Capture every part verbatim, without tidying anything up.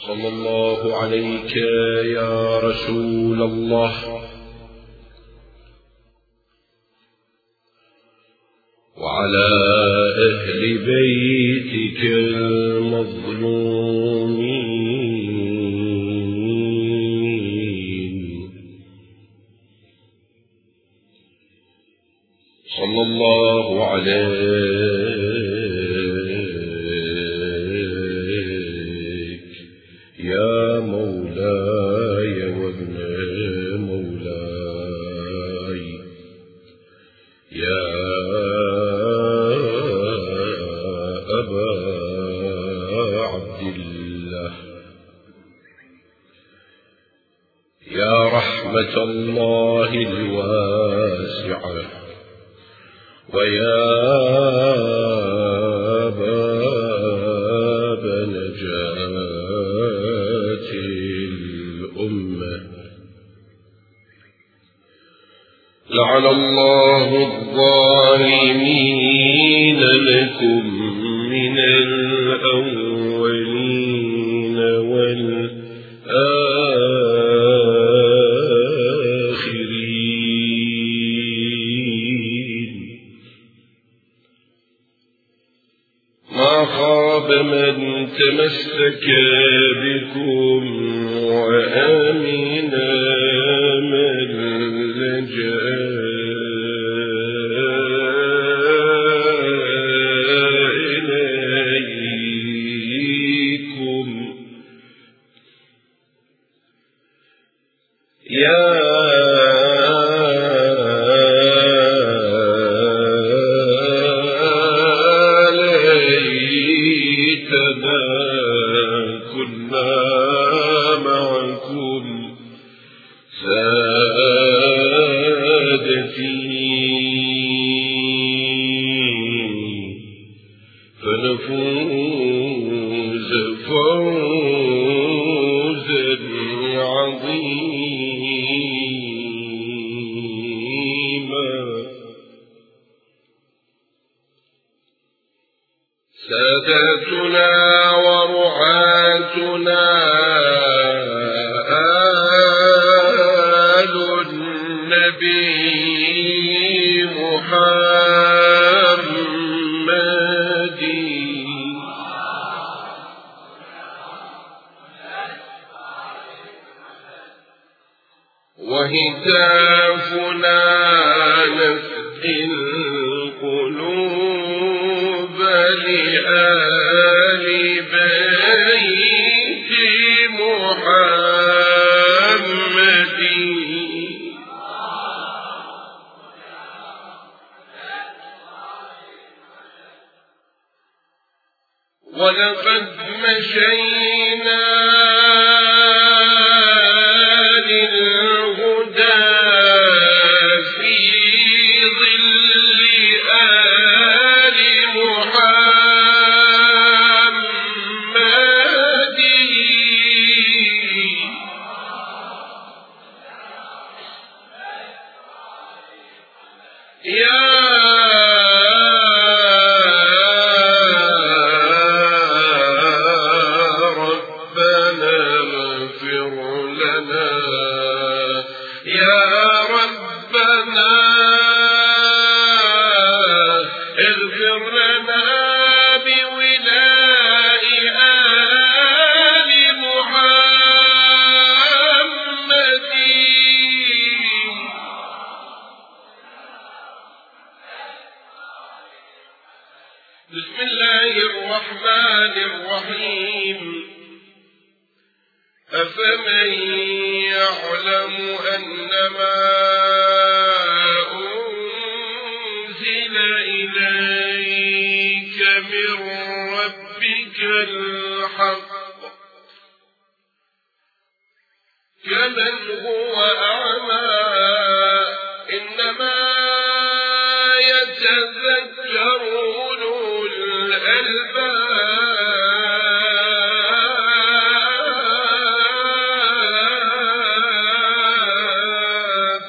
صلى الله عليك يا رسول الله وعلى أهل بيتك المظلومين صلى الله عليك يا مولاي وابن مولاي يا أبا عبد الله يا رحمة الله الواسعة ويا باب نجاة الأمة لعن الله الظالمين لكم من الأولين والآخرين ما خاب من تمسك بكم وآمن من لجأ إليكم يا ليتنا كنا معكم سادتي فنفوز فوزا عظيما سادتنا ورعاتنا آل النبي محمد وهتافنا نسقي القلوب لآل بيت محمد ولقد مشينا للهدى في ظل آل محمد يا ربنا اغفر لنا يا ربنا اغفر لنا بولاء آل محمد بسم الله الرحمن الرحيم أفمن يعلم أنما أنزل إليك من ربك الحق كمن هو أعمى إنما يتذكر أولو الألباب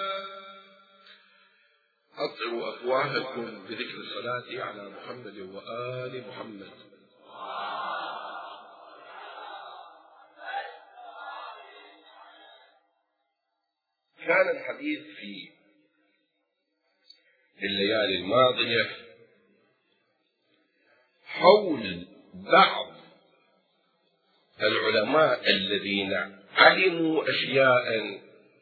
أطعوا أفواهكم بذكر الصلاة على محمد وآل محمد كان الحديث في الليالي الماضية حول بعض العلماء الذين علموا أشياء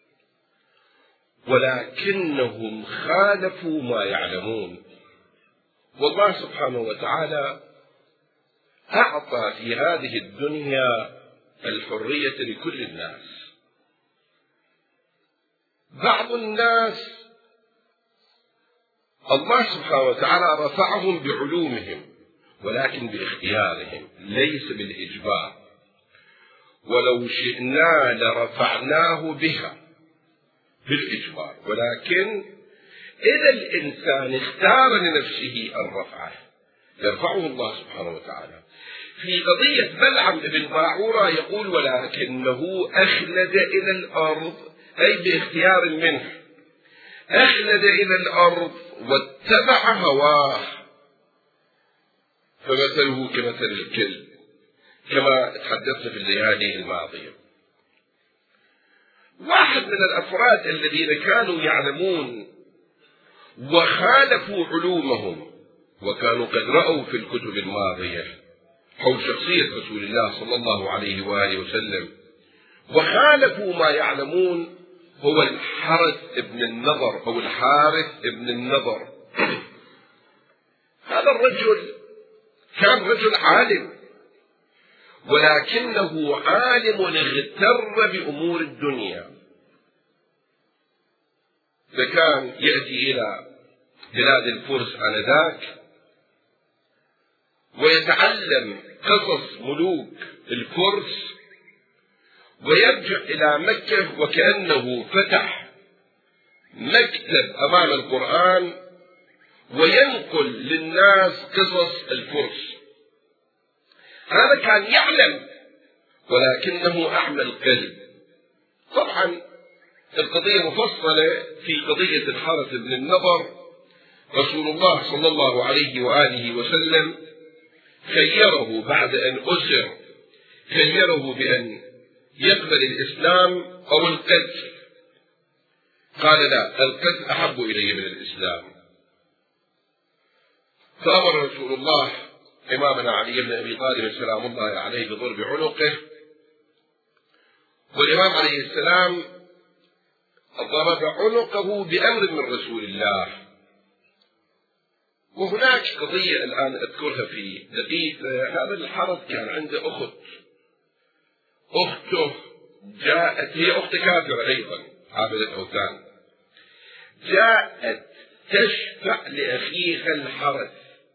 ولكنهم خالفوا ما يعلمون. والله سبحانه وتعالى أعطى في هذه الدنيا الحرية لكل الناس. بعض الناس الله سبحانه وتعالى رفعهم بعلومهم ولكن باختيارهم ليس بالإجبار، ولو شئنا لرفعناه بها بالإجبار، ولكن إذا الإنسان اختار لنفسه الرفعة يرفعه الله سبحانه وتعالى. في قضية بلعم بن باعورة يقول ولكنه أخلد إلى الأرض، أي باختيار منه أخلد إلى الأرض واتبع هواه فمثله كمثل الكلب، كما تحدثت في الليالي الماضية. واحد من الأفراد الذين كانوا يعلمون وخالفوا علومهم وكانوا قد رأوا في الكتب الماضية حول شخصية رسول الله صلى الله عليه وآله وسلم وخالفوا ما يعلمون هو الحارث ابن النضر أو الحارث ابن النضر. هذا الرجل كان رجل عالم، ولكنه عالم اغتر بأمور الدنيا، فكان يأتي إلى بلاد الفرس آنذاك ويتعلم قصص ملوك الفرس ويرجع إلى مكة وكأنه فتح مكتب أمام القرآن وينقل للناس قصص الفرس. هذا كان يعلم ولكنه أعمى القلب. طبعا القضية مفصلة في قضية الحارث بن النضر. رسول الله صلى الله عليه وآله وسلم خيره بعد أن أسر، خيره بأن يقبل الإسلام أو القتل، قال لا، القتل أحب إلي من الإسلام. فأمر رسول الله إمامنا علي بن أبي طالب سلام الله عليه بضرب عنقه، والإمام عليه السلام ضرب عنقه بأمر من رسول الله. وهناك قضية الآن أذكرها في دقيقة. هذا الحارث كان عنده أخت، أخته جاءت، هي أخت كافرة أيضا عابدة أوثان، جاءت تشفع لأخيها الحارث،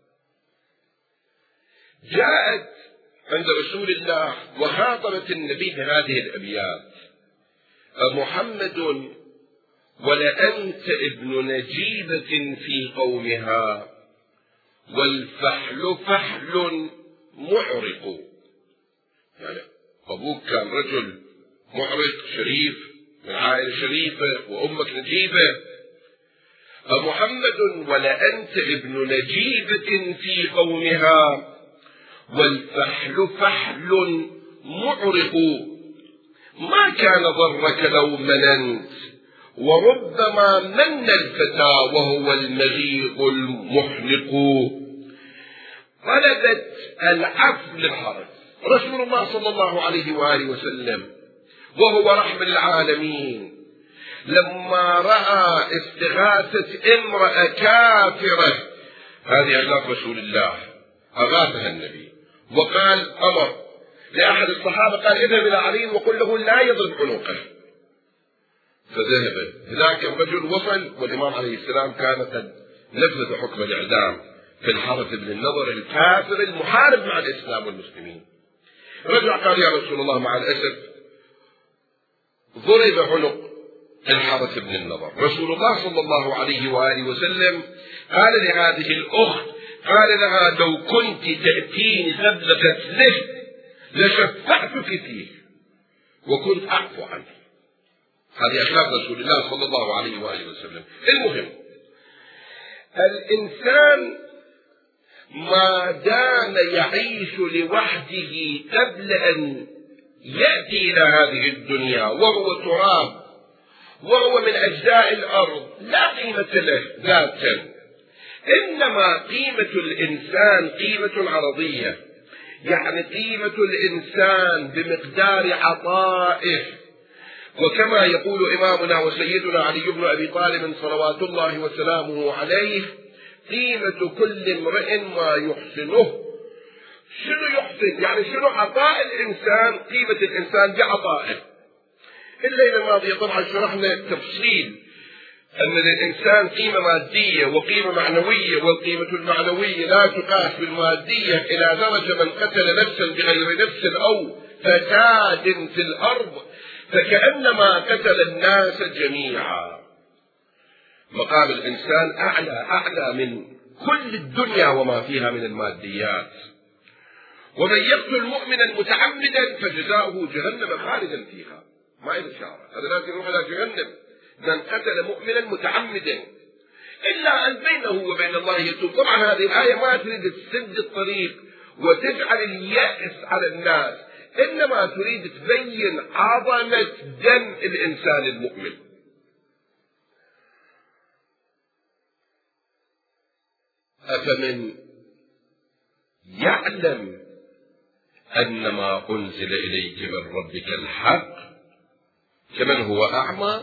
جاءت عند رسول الله وخاطبت النبي بهذه الأبيات: أمحمد ولأنت ابن نجيبة في قومها والفحل فحل محرق. يعني أبوك كان رجل محرق شريف من عائلة شريفة وأمك نجيبة. أمحمد ولأنت ابن نجيبة في قومها والفحل فحل محرق. ما كان ضرك لو مننت وربما من الفتى وهو المغيظ المحلق. طلبت العفو للحرج رسول الله صلى الله عليه وآله وسلم وهو رحمة العالمين، لما رأى استغاثة امرأة كافرة، هذه أخلاق رسول الله، أغاثها النبي وقال أمر لأحد الصحابة قال اذهب إلى علي وقل له لا يضرب عنقه. فذهب ذاك الرجل وصل والإمام عليه السلام كان قد نفذ حكم الإعدام في الحارث بن النضر الكافر المحارب مع الإسلام والمسلمين. رجع قال يا رسول الله مع الأسف ضرب عنق الحارث بن النضر. رسول الله صلى الله عليه وآله وسلم قال لهذه الأخت، قال لها لو كنت تأتيني قبل قتله لشفعتك فيه وكنت أعفو عنه. هذه أخلاق رسول الله صلى الله عليه وآله وسلم. المهم الإنسان ما دام يعيش لوحده قبل أن يأتي إلى هذه الدنيا وهو تراب وهو من أجزاء الأرض لا قيمة له ذاتا، إنما قيمة الإنسان قيمة عرضية، يعني قيمة الإنسان بمقدار عطائه. وكما يقول إمامنا وسيدنا علي بن أبي طالب صلوات الله وسلامه عليه: قيمة كل امرئ ما يحسنه. شنو يحسن؟ يعني شنو عطاء الإنسان؟ قيمة الإنسان بعطائه. الليلة الماضية طبعا شرحنا تفصيل أن للإنسان قيمة مادية وقيمة معنوية، والقيمة المعنوية لا تقاس بالمادية، إلى درجة من قتل نفسا بغير نفس أو فساد في الأرض فكأنما قتل الناس جميعا. مقام الإنسان أعلى أعلى من كل الدنيا وما فيها من الماديات. ومن يقتل مؤمنا متعمدا فجزاؤه جهنم خالدا فيها. ما له إشارة، هذا لازم يروح إلى جهنم. من قتل مؤمنا متعمدا إلا أن بينه وبين الله يتوب. طبعا هذه الآية ما تريد تسد الطريق وتجعل اليأس على الناس، إنما تريد تبين عظمة دم الإنسان المؤمن. أفمن يعلم أن ما أنزل إليك من ربك الحق كمن هو أعمى؟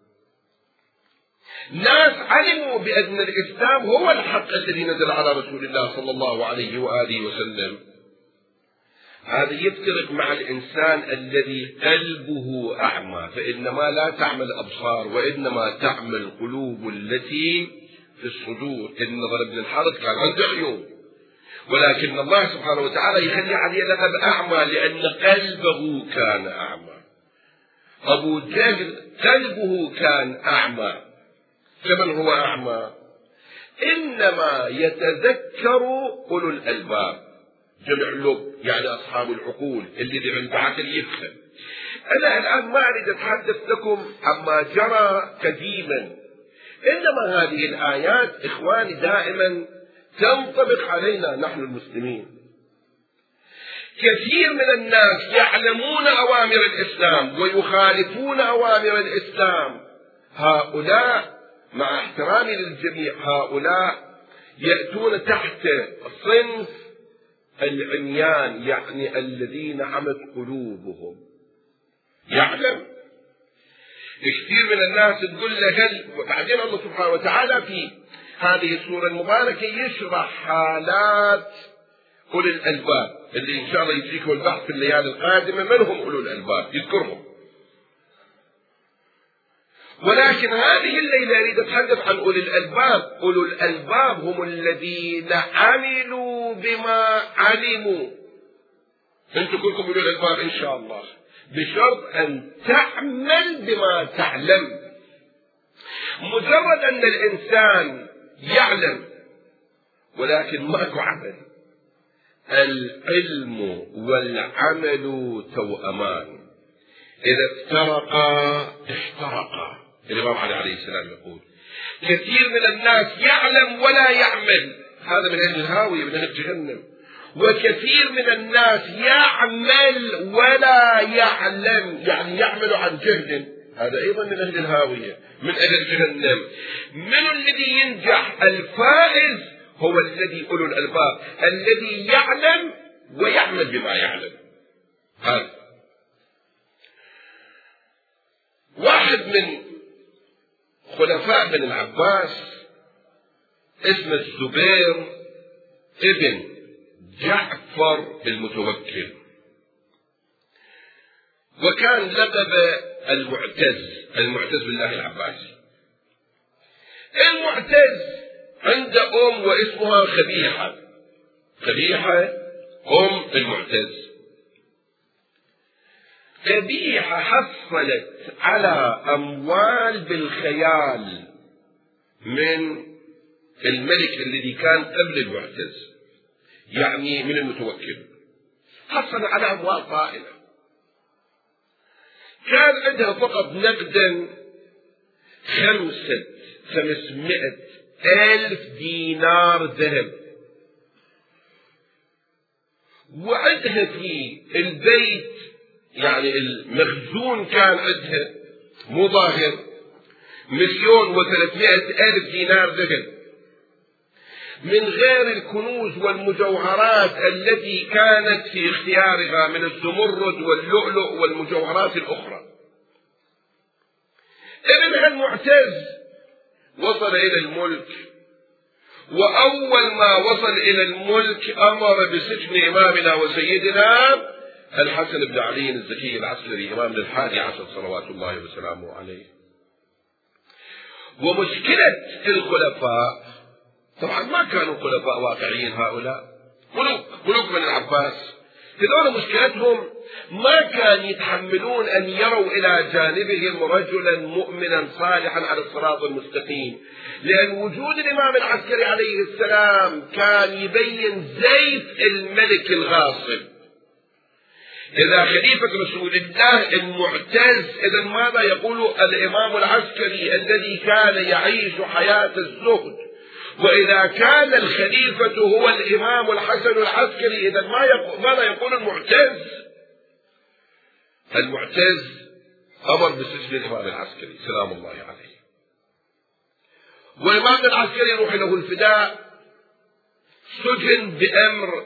ناس علموا بأن الإسلام هو الحق الذي نزل على رسول الله صلى الله عليه وآله وسلم. هذا يفترق مع الإنسان الذي قلبه أعمى، فإنما لا تعمل الأبصار وإنما تعمل القلوب التي في الصدور. إن ابن الحارث كان عنده عيون، ولكن الله سبحانه وتعالى يخلي عليه لقب أعمى لأن قلبه كان أعمى. أبو جهل قلبه كان أعمى، كمن هو أعمى؟ إنما يتذكر أولو الألباب، جمع لب يعني أصحاب العقول اللي من بعد يفهم. أنا الآن ما أريد أتحدث لكم عما جرى قديما، إنما هذه الآيات إخواني دائما تنطبق علينا نحن المسلمين. كثير من الناس يعلمون أوامر الإسلام ويخالفون أوامر الإسلام. هؤلاء مع احترامي للجميع هؤلاء يأتون تحت صنف العميان، يعني الذين عمت قلوبهم. يعلم كثير من الناس تقول له هل، وبعدين الله سبحانه وتعالى في هذه السورة المباركة يشرح حالات أولي الألباب اللي إن شاء الله يجيكم البحث في الليالي القادمة من هم أولو الألباب يذكرهم. ولكن هذه الليلة أريد أتحدث عن أولي الألباب. أولو الألباب هم الذين عملوا بما علموا. أنتم كلكم أولو الألباب إن شاء الله، بشرط أن تعمل بما تعلم. مجرد أن الإنسان يعلم ولكن ماكو عمل. العلم والعمل توأمان، إذا افترقا احترقا. الإمام علي عليه السلام يقول كثير من الناس يعلم ولا يعمل، هذا من أهل الهاوية من أهل جهنم. وكثير من الناس يعمل ولا يعلم، يعني يعمل عن جهل، هذا أيضا من أهل الهاوية من أهل جهنم. من الذي ينجح؟ الفائز هو الذي أولو الألباب، الذي يعلم ويعمل بما يعلم. هذا واحد من خلفاء بن العباس اسمه الزبير ابن جعفر المتوكل، وكان لقب المعتز، المعتز بالله العباسي. المعتز عنده أم واسمها خبيحة، خبيحة أم المعتز. خبيحة حصلت على أموال بالخيال من الملك الذي كان قبل المعتز، يعني من المتوكل، حصل على أموال طائلة. كان عندها فقط نقدا خمسة خمسمائة ألف دينار ذهب، وعندها في البيت يعني المخزون كان عندها مو ظاهر مليون وثلاثمائة ألف دينار ذهب، من غير الكنوز والمجوهرات التي كانت في اختيارها من الزمرد واللؤلؤ والمجوهرات الأخرى. ابن المعتز وصل إلى الملك، وأول ما وصل إلى الملك أمر بسجن إمامنا وسيدنا الحسن بن علي الزكي العسكري إمامنا الحادي عشر صلوات الله وسلامه عليه. ومشكلة الخلفاء طبعا ما كانوا خلفاء واقعيين، هؤلاء ملوك ملوك من العباس، هذول مشكلتهم ما كان يتحملون أن يروا إلى جانبهم رجلا مؤمنا صالحا على الصراط المستقيم، لأن وجود الإمام العسكري عليه السلام كان يبين زيف الملك الغاصب. إذا خليفة رسول الله المعتز، إذا ماذا يقول الإمام العسكري الذي كان يعيش حياة الزهد؟ وإذا كان الخليفة هو الإمام الحسن العسكري، إذا ماذا يقول المعتز؟ المعتز أمر بسجن الإمام العسكري سلام الله عليه، والإمام العسكري يروح له الفداء، سجن بأمر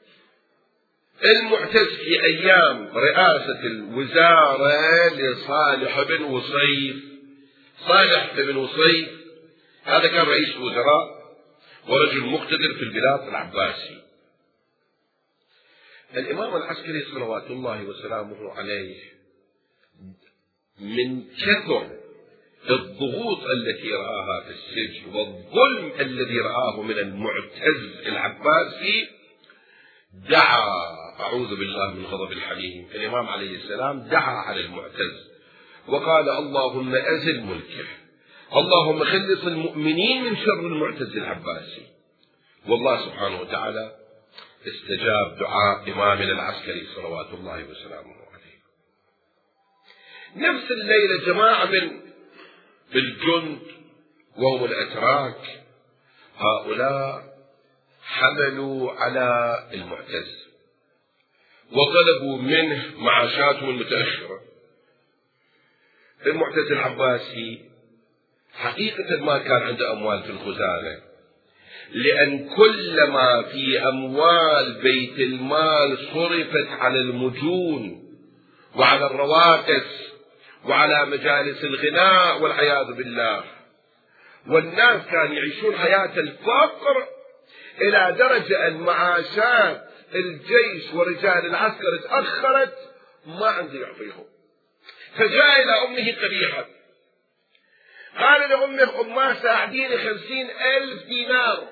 المعتز في أيام رئاسة الوزارة لصالح بن وصيف. صالح بن وصيف هذا كان رئيس وزراء ورجل مقتدر في البلاد العباسي. الإمام العسكري صلوات الله وسلامه عليه من كثر الضغوط التي رآها في السجن والظلم الذي رآه من المعتز العباسي دعا، أعوذ بالله من غضب الحليم، الإمام عليه السلام دعا على المعتز وقال اللهم أزل ملكه، اللهم خلص المؤمنين من شر المعتز العباسي. والله سبحانه وتعالى استجاب دعاء إمامنا العسكري صلوات الله وسلامه عليه. نفس الليلة جماعة من الجند وهم الأتراك، هؤلاء حملوا على المعتز وطلبوا منه معاشاتهم المتأخرة. المعتز العباسي حقيقة ما كان عنده أموال في الخزانة، لأن كل ما في أموال بيت المال صرفت على المجون وعلى الرواتس وعلى مجالس الغناء والعياذ بالله، والناس كانوا يعيشون حياة الفقر إلى درجة أن معاشات الجيش ورجال العسكر تأخرت ما عنده يعطيهم. فجاء إلى أمه قبيحة قال لأمه أمه ساعديني خمسين ألف دينار.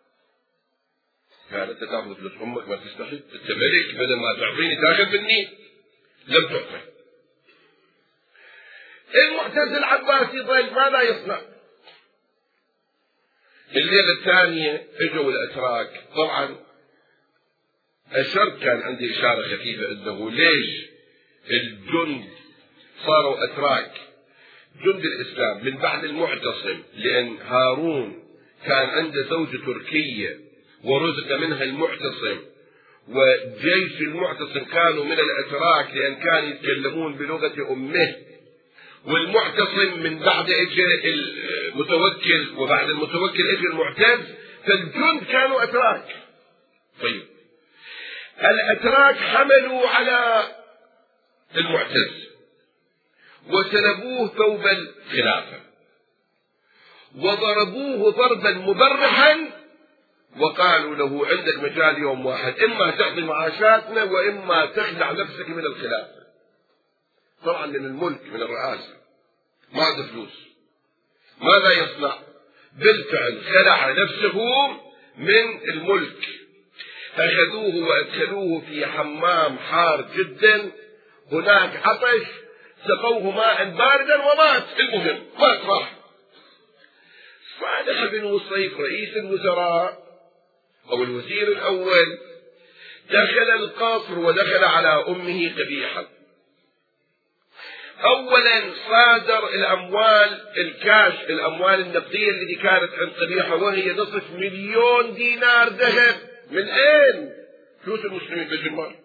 قالت تاخذ فلوس أمك ما تستحي، أنت ملك بدل ما تعطيني تاخذ مني، لم تعطي. المعتز العباسي ظل ماذا يصنع؟ الليلة الثانية اجوا الأتراك. طبعا الشر كان عندي إشارة خفيفة أنه ليش الجند صاروا أتراك؟ جند الإسلام من بعد المعتصم، لأن هارون كان عنده زوجة تركية ورزق منها المعتصم، وجيش المعتصم كانوا من الأتراك لأن كانوا يتكلمون بلغة أمه، والمعتصم من بعد اجى المتوكل وبعد المتوكل اجى المعتز، فالجند كانوا أتراك. طيب الأتراك حملوا على المعتز وسلبوه ثوب الخلافة وضربوه ضربا مبرحا وقالوا له عندك مجال يوم واحد، إما تعطي معاشاتنا وإما تخلع نفسك من الخلافة. طبعا من الملك من الرئاسة ما عنده فلوس، ماذا يصنع؟ بالفعل خلع نفسه من الملك. أخذوه وأدخلوه في حمام حار جدا، هناك عطش، سقوه ماء باردا ومات. المهم مات راح. صالح بن وصيف رئيس الوزراء أو الوزير الأول دخل القصر ودخل على أمه قبيحا. أولا صادر الأموال الكاش، الأموال النقدية التي كانت عند قبيحة وهي نصف مليون دينار ذهب. من أين؟ فلوس المسلمين في المال،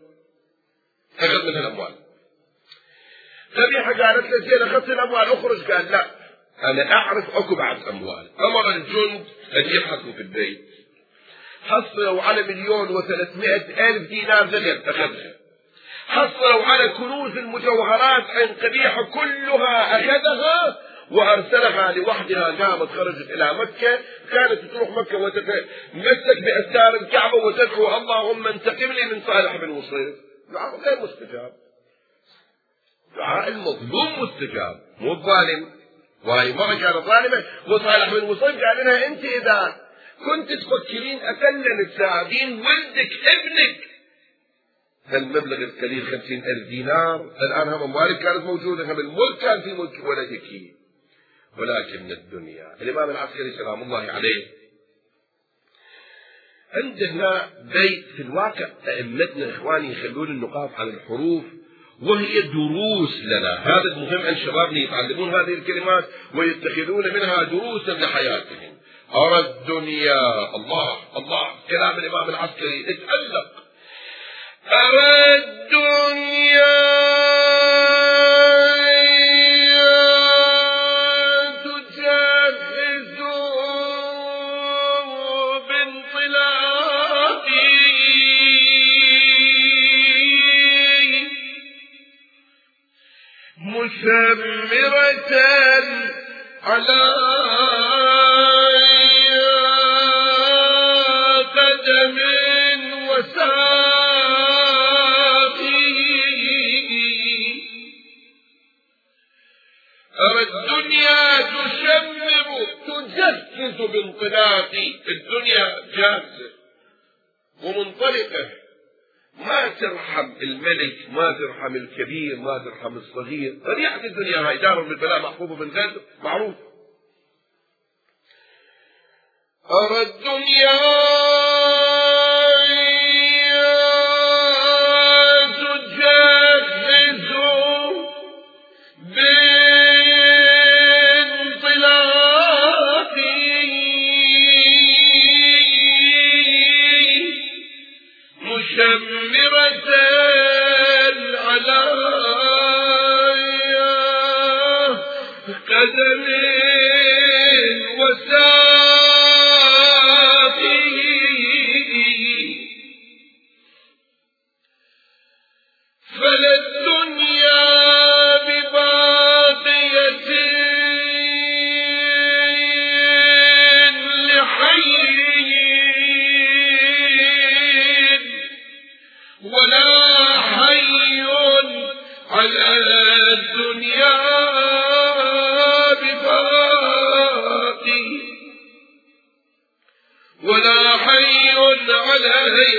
أخذ منها الأموال. قبيحة قالت له زين أخذت الأموال اخرج، قال لا أنا أعرف أكو بعض أموال أمر الجند أن يبحثوا في البيت، حصلوا على مليون وثلاثمائة ألف دينار ذهب أخذها، حصلوا على كنوز المجوهرات عن قبيحة كلها أخذها وأرسلها لوحدها، قامت خرجت إلى مكة، كانت تروح مكة وتتمسك بأستار الكعبة وتدعو اللهم انتقم لي من صالح بن وصيف. دعاء غير مستجاب، دعاء المظلوم مستجاب مو الظالم. وهي مرة كانت ظالمة وصالح بن وصيف قال لها أنت إذا كنت تفكرين أكلم الساعدين ولدك ابنك هالمبلغ القليل خمسين ألف دينار، الآن هم أموالك كانت موجودة، هم الملك كان في ملك ولدك، ولكن الدنيا. الإمام العسكري سلام الله عليه عندنا بيت في الواقع أئمتنا إخواني يخلون النقاط على الحروف وهي دروس لنا، هذا المهم أن شبابنا يتعلمون هذه الكلمات ويتخذون منها دروسا لحياتهم. أرى الدنيا، الله الله كلام الإمام العسكري اتعلق، أرى الدنيا تجهز بانطلاقي مثمرة على قدم وساقي، أرى الدنيا تشمر تجهز بانطلاقي، الدنيا جاهزة ومنطلقة، ما ترحم الملك، ما ترحم الكبير، ما ترحم الصغير. طبيعة الدنيا هاي دار بالبلاء محفوظة بالغدر معروف. أرى الدنيا تجهز بانطلاقي مشمرة على قدم وساقي، فلا الدنيا بباقية لحي ولا حي على الدنيا بباقي، ولا حي على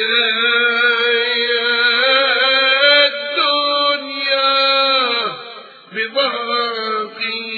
الدنيا بباقي.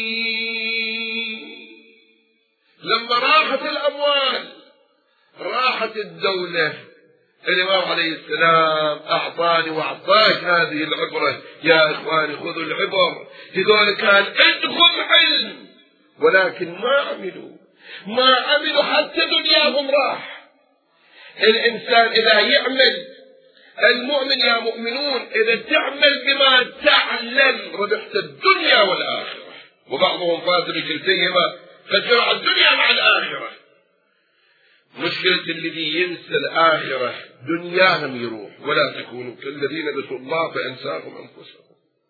لما راحت الأموال راحت الدولة، الإمام عليه السلام أعطاني وأعطاك هذه العبرة، يا إخواني خذوا العبر. هذول كان عندهم علم ولكن ما عملوا، ما عملوا حتى دنياهم راح. الإنسان إذا يعمل، المؤمن يا مؤمنون إذا تعمل بما تعلم ربحت الدنيا والآخرة. وبعضهم فاز بكلتيهما فجرع الدنيا مع الآخرة. مشكلة الذي ينسى الآخرة دنياهم يروح، ولا تكونوا كالذين نسوا الله فأنساهم أنفسهم.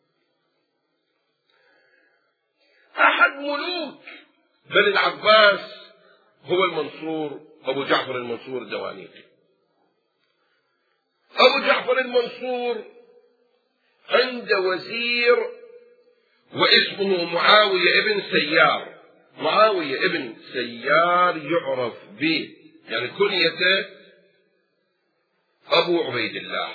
أحد ملوك بني العباس هو المنصور أبو جعفر المنصور الدوانيقي. أبو جعفر المنصور عند وزير واسمه معاوية ابن سيار. معاوية ابن سيار يعرف به يعني كنيته أبو عبيد الله.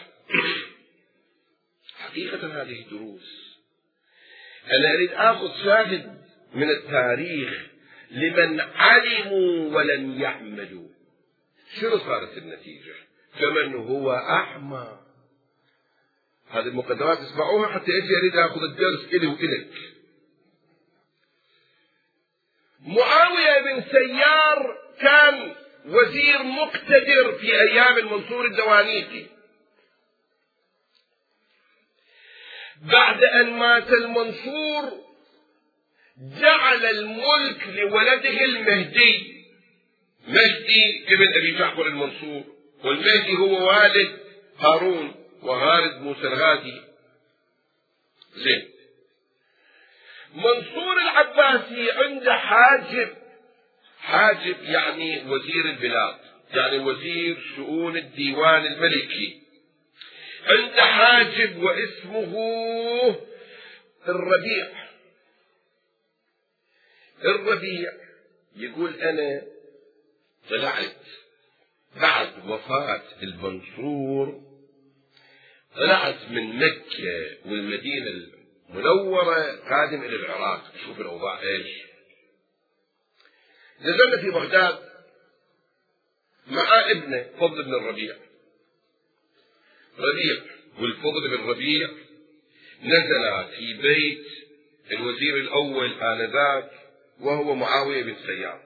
حقيقة هذه دروس، أنا أريد آخذ شاهد من التاريخ لمن علموا ولم يعملوا. شنو صارت النتيجة؟ فمن هو أحمى. هذه المقدمات اسمعوها حتى أجي أريد آخذ الدرس إلي وإلك. معاوية بن سيار كان وزير مقتدر في أيام المنصور الدوانيقي. بعد أن مات المنصور جعل الملك لولده المهدي، مهدي ابن أبي جعفر المنصور، والمهدي هو والد هارون وغارد موسى الغادي. زين. منصور العباسي عنده حاجب، حاجب يعني وزير البلاد، يعني وزير شؤون الديوان الملكي، عنده حاجب واسمه الربيع. الربيع يقول أنا طلعت بعد وفاة المنصور، طلعت من مكة والمدينة المنورة قادم إلى العراق، شوف الأوضاع إيش. نزلنا في بغداد مع ابنه فضل بن الربيع. ربيع والفضل بن الربيع نزل في بيت الوزير الأول آنذاك وهو معاوية بن سيار.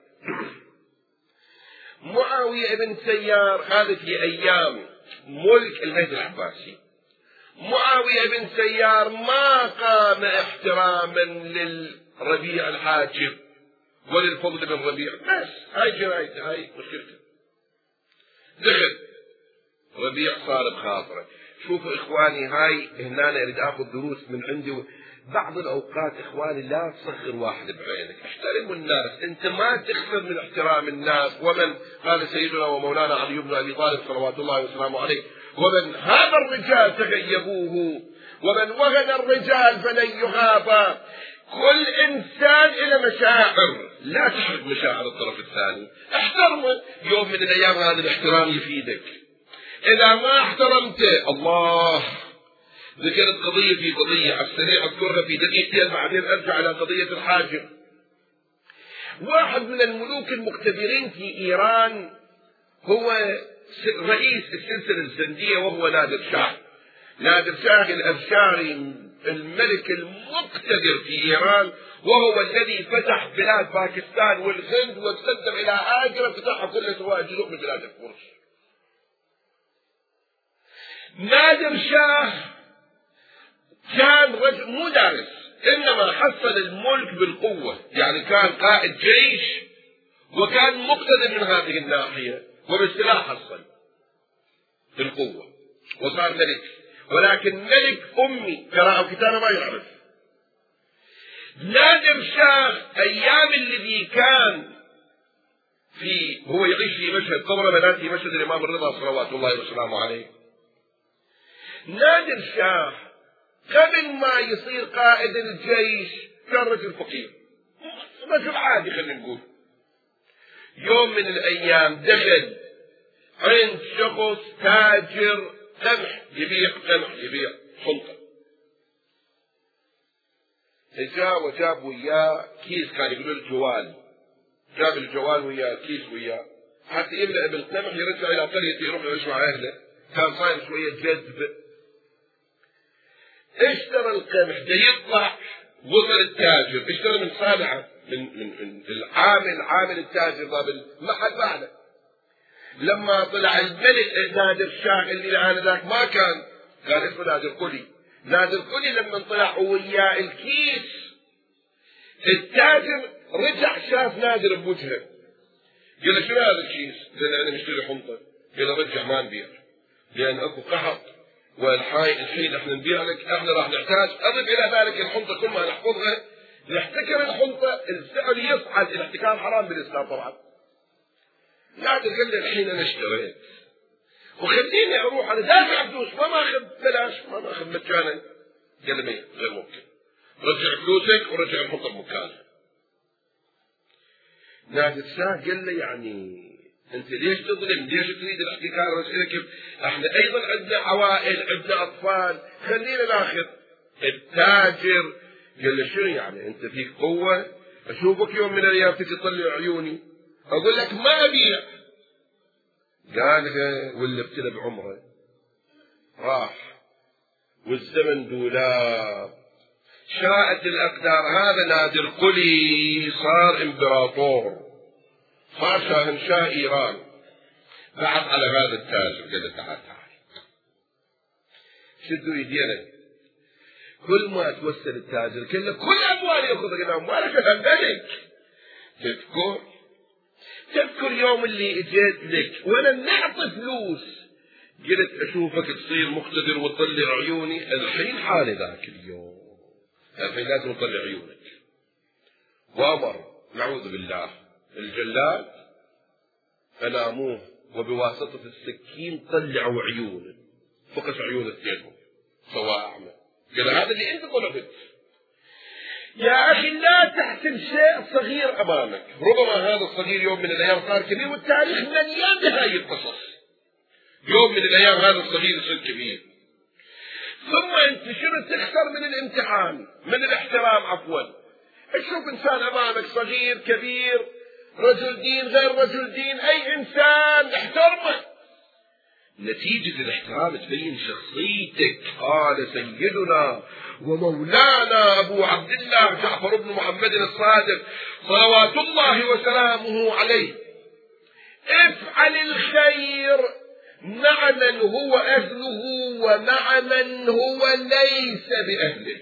معاوية بن سيار هذا في أيام ملك المهدي العباسي. معاوية بن سيار ما قام احتراما للربيع الحاجب وللفضل بن ربيع، بس هاي جرايته، هاي مشكلته. دخل ربيع صار بخاطره. شوفوا إخواني، هاي هنا أنا أريد آخذ دروس من عندي. بعض الأوقات إخواني لا تصغر واحد بعينك، احترموا الناس، أنت ما تخسر من احترام الناس. ومن قال سيدنا ومولانا علي بن أبي طالب صلوات الله وسلامه عليه: ومن هاب الرجال تغيبوه، ومن وهن الرجال فلن يغابا. كل إنسان إلى مشاعر، لا تحرق مشاعر الطرف الثاني، احترمه. يوم من الأيام هذا الاحترام يفيدك. إذا ما احترمته، الله، ذكرت قضية في قضية على السريع أذكرها في دقيقتين بعدين أرجع إلى قضية الحاجب. واحد من الملوك المقتدرين في إيران هو رئيس السلسلة الزندية وهو نادر شاه. نادر شاه الأبشاري الملك المقتدر في إيران، وهو الذي فتح بلاد باكستان والهند وتقدم إلى آجرة فتحها كلها سواء جزء من بلاد الفرس. نادر شاه كان رجل مو دارس، إنما حصل الملك بالقوة، يعني كان قائد جيش وكان مقتدر من هذه الناحية، وبالسلاح حصل بالقوة وصار ملك. ولكن ملك أمي قراءة وكتابة ما يعرف. نادر شاه أيام الذي كان في هو يعيش في مشهد قبر بنات في مشهد الإمام الرضا صلوات الله وسلامه عليه. نادر شاه قبل ما يصير قائد الجيش كان رجل فقير، رجل عادي خلينا نقول. يوم من الأيام دخل عند شخص تاجر قمح، يبيع قمح، يبيع حنطة. جاء وجاب وياه كيس، كان يقولوا له جوال، جاب الجوال وياه كيس وياه حتى يملأ بالقمح يرجع إلى قريته يروح يعيش مع أهله. كان صاير شوية جذب. اشترى القمح ده يطلع، وصل التاجر اشترى من صانعه من من من العامل، عامل التاجر باب المحل بعده. لما طلع الملك نادر شاه اللي الان ذاك ما كان، كان اسمه نادر قلي. نادر قلي لما طلع وياه الكيس، التاجر رجع شاف نادر بوجهه، قال له: شنو هذا الكيس؟ قال له: انا مشتري حنطه. قال له: رجع ما نبيع لان اكو قحط، والحين الحين احنا نبيع لك، احنا راح نحتاج. اضف الى ذلك الحنطه كل ما نحفظها نحتكر الحنطه السعر يصعد، الاحتكار حرام بالاسلام طبعا. نادر قال لي: الحين انا اشتريت وخليني اروح انا دافع فلوس، ما ماخذ بلاش، ما ماخذ مجانا. قال لي: غير ممكن، رجع فلوسك ورجع الحنطه بمكانها. نادر شاه قال له: يعني انت ليش تظلم؟ ليش تريد الاحتكار؟ رسلك احنا ايضا عندنا عوائل، عندنا اطفال، خلينا ناخذ. التاجر قال له: شو يعني انت فيك قوه؟ اشوفك يوم من الايام تجي تطلع عيوني اقول لك ما ابيع. قال له: واللي ابتلى بعمره راح والزمن دولاب، شاءت الاقدار. هذا نادر قلي صار امبراطور، صار شاهنشاه ايران. بعث على هذا التاجر قال له: تعال تعال شدوا ايدينا. كل ما توسل التاجر كله كل أموال يأخذ، قال أموالك الملك. تذكر تذكر يوم اللي اجيت لك وانا نعطي فلوس، قلت اشوفك تصير مقتدر وتطلع عيوني. الحين حالي ذاك اليوم، الحين لازم تطلع عيونك. وامر نعوذ بالله الجلاد اناموه وبواسطة السكين طلعوا عيونه، فقس عيون اثنينهم سواء اعمى. قال هذا اللي انت طلبت. يا أخي لا تحسب شيء صغير أمامك، ربما هذا الصغير يوم من الأيام صار كبير، والتاريخ مليان بهاي القصص. يوم من الأيام هذا الصغير يصير كبير. ثم أنت شنو تخسر من الامتحان، من الاحترام عفوا. تشوف إنسان أمامك صغير كبير، رجل دين غير رجل دين، أي إنسان احترمه. نتيجة الاحترام تبين شخصيتك. قال سيدنا ومولانا أبو عبد الله جعفر بن محمد الصادق صلوات الله وسلامه عليه: افعل الخير مع من هو أهله ومع من هو ليس بأهله.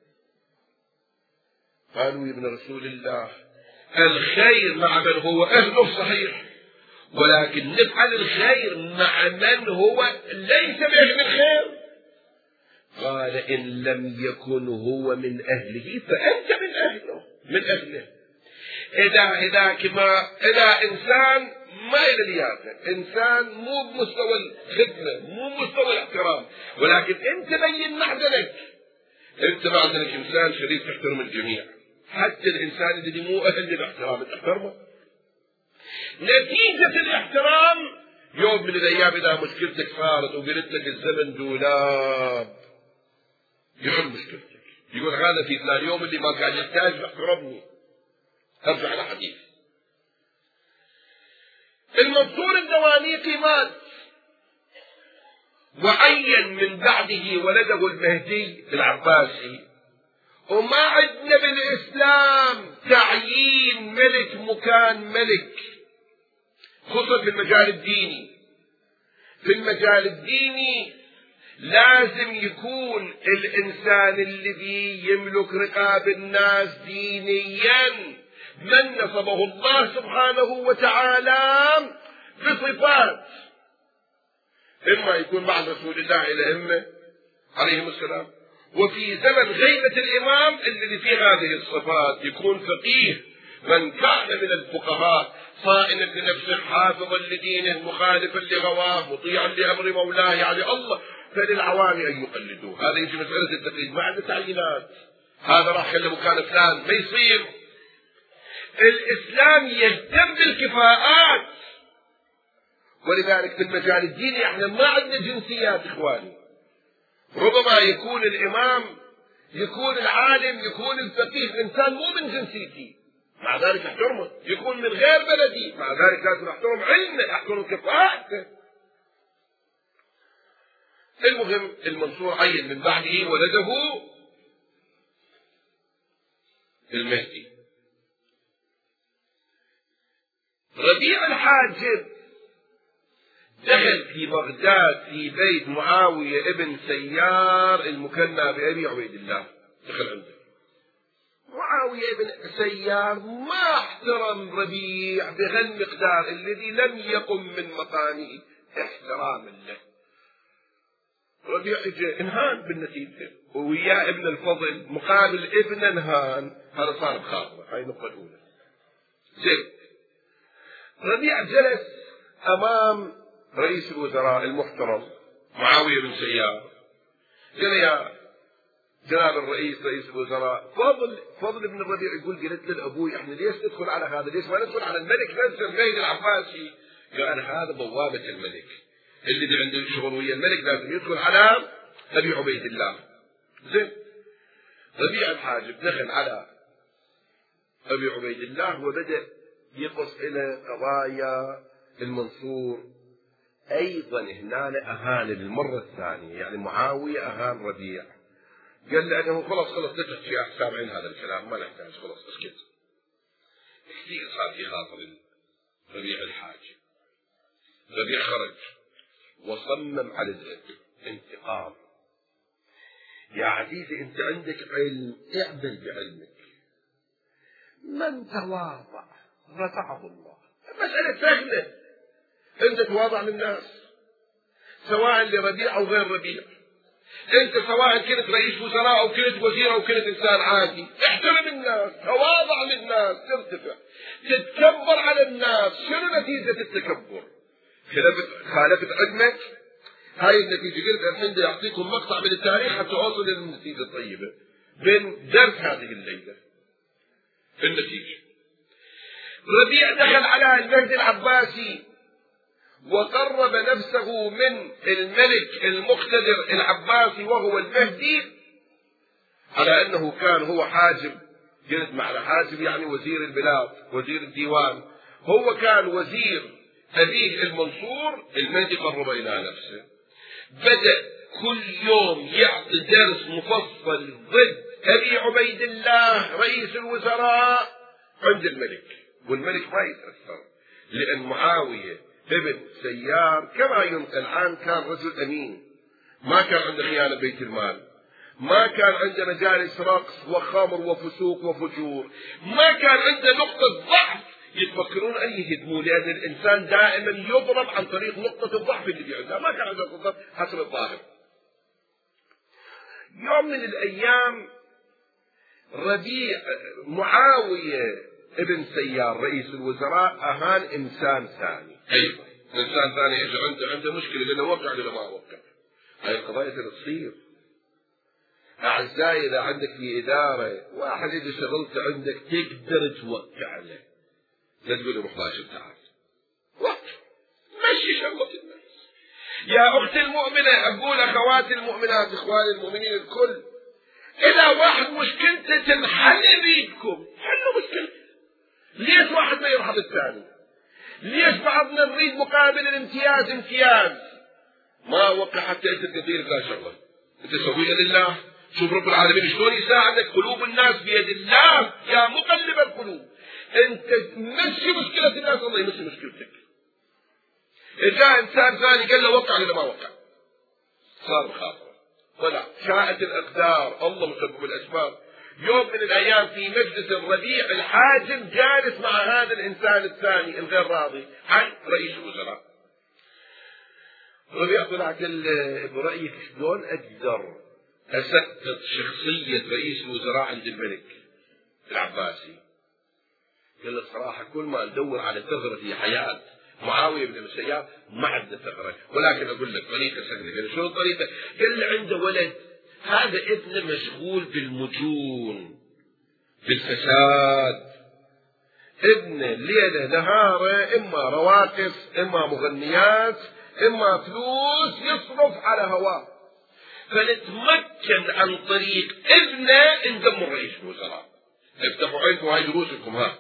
قالوا يا ابن رسول الله الخير مع من هو أهله صحيح، ولكن نفعل الخير مع من هو ليس بأهل الخير. قال إن لم يكن هو من أهله فأنت من أهله من أهله. إذا إذا كما إذا إنسان ما إلى لياقة، إنسان مو بمستوى الخدمة، مو بمستوى الاحترام، ولكن أنت بين معدنك، أنت معدنك إنسان شريف تحترم الجميع، حتى الإنسان اللي مو أهل للاحترام تحترمه. نتيجة الاحترام يوم من الأيام إذا مشكلتك صارت وقلت لك الزمن دولاب يحل مشكلتك، يقول هذا في فلان يوم اللي ما قاعد يحتاج احترمني. أرجع على حديث المنصور الدوانيقي مات، وعين من بعده ولده المهدي العباسي. وما عندنا بالإسلام تعيين ملك مكان ملك، خصوصا في المجال الديني. في المجال الديني لازم يكون الإنسان الذي يملك رقاب الناس دينيا من نصبه الله سبحانه وتعالى بصفات، إما يكون بعد رسول الله الأئمة عليهم السلام، وفي زمن غيبة الإمام الذي في هذه الصفات يكون فقيه من كان من الفقهاء صائنا لنفسه حافظا لدينه مخالفا لغواه مطيعا لأمر مولاه يعني الله، فللعوام أن يقلدوه. هذا يجي مسألة التقليد ما عنده تعيينات، هذا راح خلى مكان فلان ما يصير. الإسلام يهتم بالكفاءات، ولذلك في المجال الديني احنا ما عندنا جنسيات اخواني. ربما يكون الإمام، يكون العالم، يكون الفقيه إنسان مو من جنسيتي، مع ذلك احترمه. يكون من غير بلدي، مع ذلك لازم احترم علمه، احترم كفاءته. المهم المنصور عين من بعده ولده المهدي. ربيع الحاجب دخل في بغداد في بيت معاوية ابن سيار المكنى بأبي عبيد الله، دخل عنده. معاوية ابن سيار ما احترم ربيع بهالمقدار الذي لم يقم من مقامه احتراما له. ربيع اجى انهان بالنتيجة، وياه ابن الفضل مقابل ابن انهان، هذا صار بخاطره. هاي النقطة الأولى. زين، ربيع جلس أمام رئيس الوزراء المحترم معاوية بن سيار، قال يا جناب الرئيس رئيس الوزراء، فضل فضل ابن الربيع يقول قلت لأبوي احنا ليش ندخل على هذا، ليش ما ندخل على الملك نفسه المهدي العباسي؟ قال أنا هذا بوابة الملك، اللي عنده شغل ويا الملك لازم يدخل على أبي عبيد الله. زين، ربيع الحاجب دخل على أبي عبيد الله وبدأ يقص إلى قضايا المنصور. أيضا هنا أهان للمرة الثانية، يعني معاوية أهان ربيع، قال له أنه خلاص خلاص لا تحكي أحسام عن هذا الكلام، ما نحتاج خلاص اسكت. كثير صار في خاطر ربيع الحاجب. ربيع خرج وصمم على الانتقام. يا عزيزي أنت عندك علم، اعمل بعلمك. من تواضع رفعه الله. مسألة سهلة. أنت تواضع للناس سواء لربيع أو غير ربيع، أنت سواء كنت رئيس وزراء أو كنت وزير أو كنت إنسان عادي، احترم الناس، تواضع للناس، ترتفع. تتكبر على الناس، شنو نتيجة التكبر؟ خالفت علمك. هاي النتيجة. قلت الحين بدي أعطيكم مقطع من التاريخ حتى أوصل للنتيجة الطيبة من درس هذه الليلة. النتيجة: ربيع دخل على المهدي العباسي وقرب نفسه من الملك المقتدر العباسي وهو المهدي على أنه كان هو حاجب. قلت معنى حاجب يعني وزير البلاد، وزير الديوان. هو كان وزير أبيه المنصور. المهدي قرب إلى نفسه، بدأ كل يوم يعطي درس مفصل ضد أبي عبيد الله رئيس الوزراء عند الملك، والملك ما يتأثر لأن معاوية ابن سيار كما ينقل عنه كان رجل أمين، ما كان عنده خيانة بيت المال، ما كان عنده مجالس رقص وخمر وفسوق وفجور، ما كان عنده نقطة ضعف يتفكرون أن يهدموا، لأن الإنسان دائما يضرب عن طريق نقطة الضعف اللي عنده، ما كان عنده نقطة ضعف حسب الظاهر. يوم من الأيام ربيع معاوية ابن سيار رئيس الوزراء أهان إنسان ثاني. أيضا إنسان ثاني إيش عنده؟ عنده مشكلة لأنه وقع ولا ما وقع. هاي القضايا تصير. أعزائي إذا عندك في إدارة واحد إذا شغلت عندك تقدر توقع له، لا تقول له روح باشر تعال، وقع مشي شغلة الناس. يا أختي المؤمنة، أقول أخواتي المؤمنات، إخواني المؤمنين الكل، إذا واحد مشكلته تنحل بيدكم حلوا مشكلته. ليش واحد ما يرحب الثاني؟ ليش بعضنا نريد مقابل الامتياز امتياز؟ ما وقع حتى أنت تدير لا شغلة، أنت تسويها لله. شوف رب العالمين شلون يساعدك. قلوب الناس بيد الله يا مقلب القلوب. أنت مشي مشكلة الناس الله يمشي مشكلتك. إذا إنسان ثاني قال له وقع ولا ما وقع صار بخاطره، ولا شاءت الأقدار، الله مسبب الأسباب. يوم من الأيام في مجلس الربيع الحاجم جالس مع هذا الإنسان الثاني الغير راضي عن رئيس الوزراء. ربيع طلع قال له برأيك شلون أقدر أسقط شخصية رئيس الوزراء عند الملك العباسي؟ قال له صراحة كل ما ندور على ثغرة في حياة معاوية بن أبي سيار ما عندنا ثغرة، ولكن أقول لك طريقة سهلة. قال شو الطريقة؟ قال له عنده ولد، هذا ابنه مشغول بالمجون بالفساد، ابنه ليلة نهاره إما رواقص إما مغنيات إما فلوس يصرف على هواه، فنتمكن عن طريق ابنه ندمر رئيس الوزراء. افتحوا عينكم هاي دروسكم. ها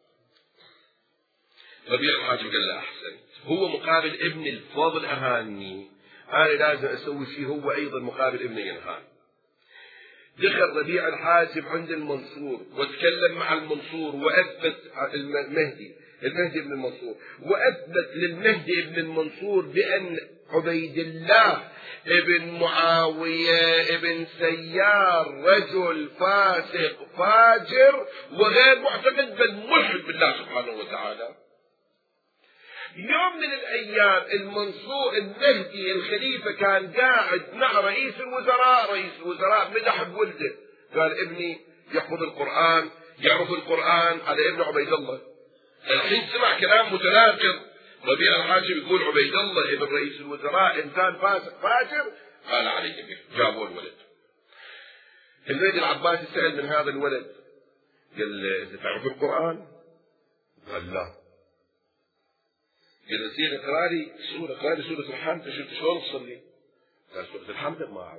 ربيع الحاجم قال له أحسن، هو مقابل ابن الفضل أهاني، أنا لازم أسوي شيء هو أيضا مقابل ابني ينهان. دخل ربيع الحاجم عند المنصور وتكلم مع المنصور وأثبت المهدي المهدي بن المنصور وأثبت للمهدي بن المنصور بأن عبيد الله ابن معاوية ابن سيار رجل فاسق فاجر وغير معتقد بل ملحد بالله سبحانه وتعالى. يوم من الأيام المنصور المهدي الخليفة كان قاعد مع رئيس الوزراء، رئيس الوزراء مدح بولده، قال ابني يحفظ القرآن يعرف القرآن على ابن عبيد الله. الحين سمع كلام متناقض. ربيع الحاجم يقول عبيد الله ابن رئيس الوزراء إنسان فاسق فاجر، قال عليه به. جابوا الولد. المهدي العباسي سأل من هذا الولد قال إذا تعرف القرآن؟ قال لا. قال زين اقرا لي سورة، اقرا لي سورة الحمد. شفت شلون تصلي؟ قال سورة الحمد ما أعرف.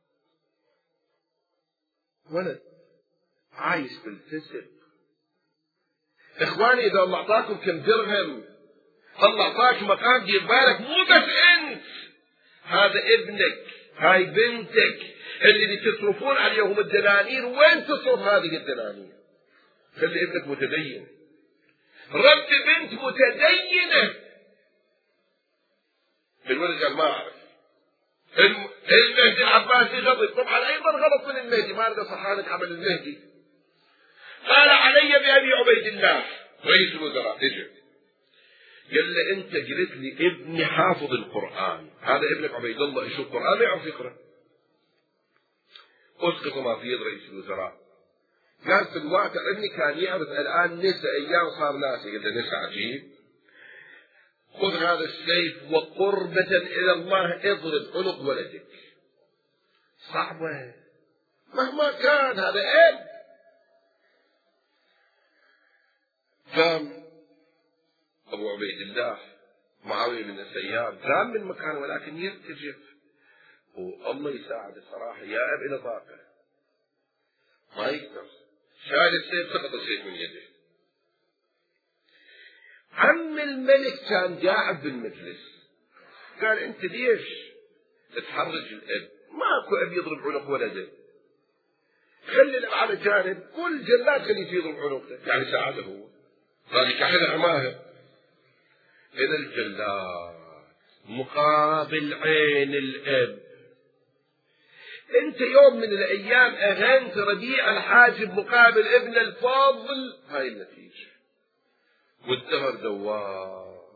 ولد عايش بالفسق. إخواني إذا الله أعطاكم كم درهم، الله أعطاك مقام، دير بالك مو بس أنت، هذا ابنك، هاي بنتك اللي تصرفون عليهم الدنانير، وين تصرف هذه الدنانير؟ خلي ابنك متدين، رب بنت متدينة. الولد قال ما أعرف. المهدي العباسي غضب، طبعا ايضا غلط من المهدي، ما اريد اصحح عمل المهدي. قال علي بأبي عبيد الله رئيس الوزراء، اجى قال له انت قلت لي ابني حافظ القرآن، هذا ابنك عبيد الله يشوف القرآن ما يعرف يقرأ، اسقط ما في يد رئيس الوزراء. قال في الواقع ابني كان يعرف الآن نسى، ايام صار ناسي. قال له نسى عجيب، خذ هذا السيف وقربة إلى الله اضرب عنق ولدك. صعبة مهما كان، هذا اب. قام أبو عبيد الله معاوية بن السيار قام من مكانه ولكن يرتجف، والله يساعده صراحة، يا أب إلى طاقة ما يقدر، شال السيف سقط السيف من يده. عم الملك كان قاعد بالمجلس، قال أنت ليش تحرج الأب؟ ماكو أب يضرب عنق ولده، خلي الأب على جانب، كل جلاد خليه يضرب عنقه، يعني ساعده هو، ذلك أحد حماه. إذا الجلاد مقابل عين الأب. أنت يوم من الأيام أهنت ربيع الحاجب مقابل ابن الفاضل، هاي النتيجة. والدهر دوار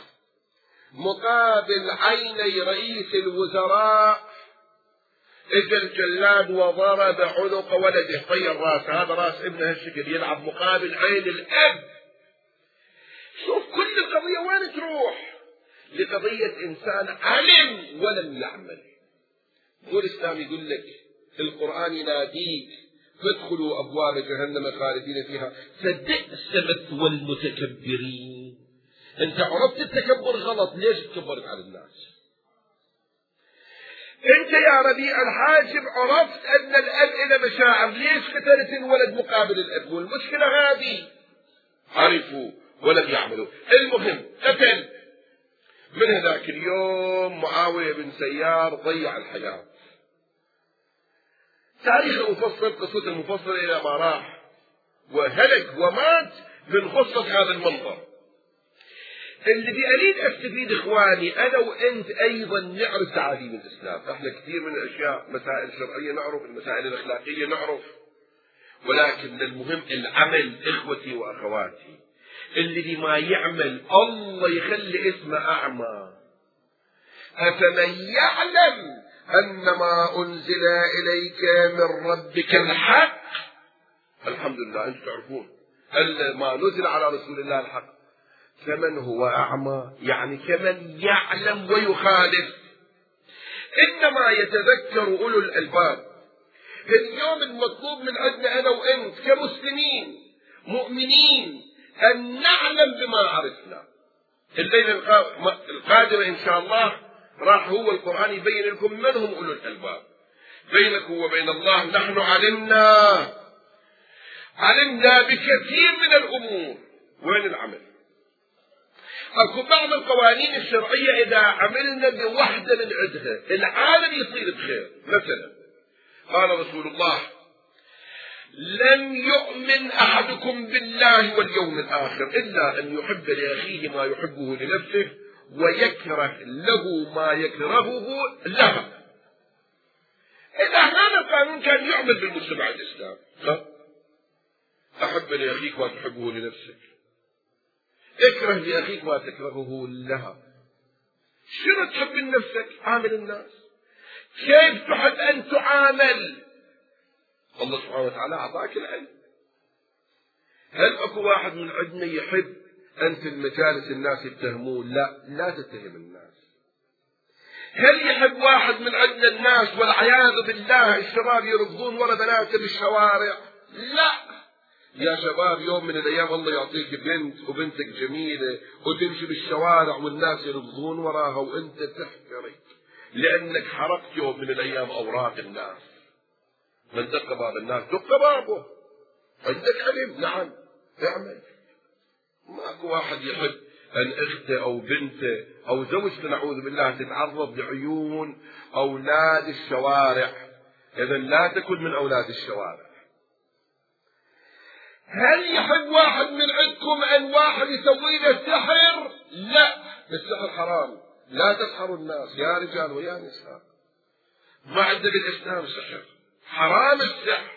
مقابل عيني رئيس الوزراء، اجى الجلاد وضرب عنق ولده، طير راس، هذا راس ابنه هالشكل، يلعب مقابل عين الأب. شوف كل القضية وين تروح؟ لقضية إنسان علم ولم يعمل. هو الإسلام يقول لك، القرآن يناديك فادخلوا أبواب جهنم خالدين فيها فبئس مثوى المتكبرين. أنت عرفت التكبر غلط، ليش تكبرت على الناس؟ أنت يا ربيع الحاجب عرفت أن الأب إلى مشاعر، ليش قتلت الولد مقابل الأب؟ والمشكلة هذه عرفوا ولم يعملوا. المهم قتل. من هذاك اليوم معاوية بن سيار ضيع الحياة. تاريخ المفصل، قصته المفصلة إلى ما راح وهلك ومات من غصة هذا المنظر. اللي بأريد أستفيد إخواني أنا وأنت أيضا نعرف تعاليم الإسلام. إحنا كثير من الأشياء مسائل شرعية نعرف، المسائل الأخلاقية نعرف، ولكن المهم العمل. إخوتي وأخواتي، اللي ما يعمل الله يخلي اسمه أعمى. أفمن يعلم أن ما أنزل إليك من ربك الحق، الحمد لله أنتم تعرفون ما نزل على رسول الله الحق، كمن هو أعمى، يعني كمن يعلم ويخالف. إنما يتذكر أولو الألباب. اليوم المطلوب من عندنا أنا وأنت كمسلمين مؤمنين أن نعلم بما عرفنا. الليلة القادمة إن شاء الله راح هو القرآن يبين لكم من هم أولو الألباب. بينك وبين الله نحن علمنا علمنا بكثير من الأمور، وين العمل؟ أكو بعض القوانين الشرعية إذا عملنا بوحدة من عدها العالم يصير بخير. مثلا قال رسول الله: لن يؤمن أحدكم بالله واليوم الآخر إلا أن يحب لأخيه ما يحبه لنفسه ويكره له ما يكرهه له. إذا هذا القانون كان يعمل بالمجتمع الإسلامي، أحب لأخيك ما تحبه لنفسك، اكره لأخيك ما تكرهه لها. شنو تحب لنفسك؟ عامل الناس. كيف تحب أن تعامل؟ الله سبحانه وتعالى أعطاك العلم. هل أكو واحد من عندنا يحب أن في المجالس الناس يتهمون؟ لا، لا تتهم الناس. هل يحب واحد من عندنا الناس والعياذ بالله الشباب يركضون ورا بناتهم بالشوارع؟ لا. يا شباب يوم من الأيام الله يعطيك بنت وبنتك جميلة وتمشي بالشوارع والناس يركضون وراها وأنت تحترق لأنك حرقت يوم من الأيام أوراق الناس. من دق باب الناس دق بابه. عندك علم؟ نعم، اعمل. ماكو واحد يحب أن أخته أو بنته أو زوجته نعوذ بالله تتعرض لعيون أولاد الشوارع. إذا لا تكن من أولاد الشوارع. هل يحب واحد من عندكم أن واحد يسوي له سحر؟ لا، السحر حرام. لا تسحروا الناس يا رجال ويا نساء. ما عندنا بالإسلام سحر، حرام السحر.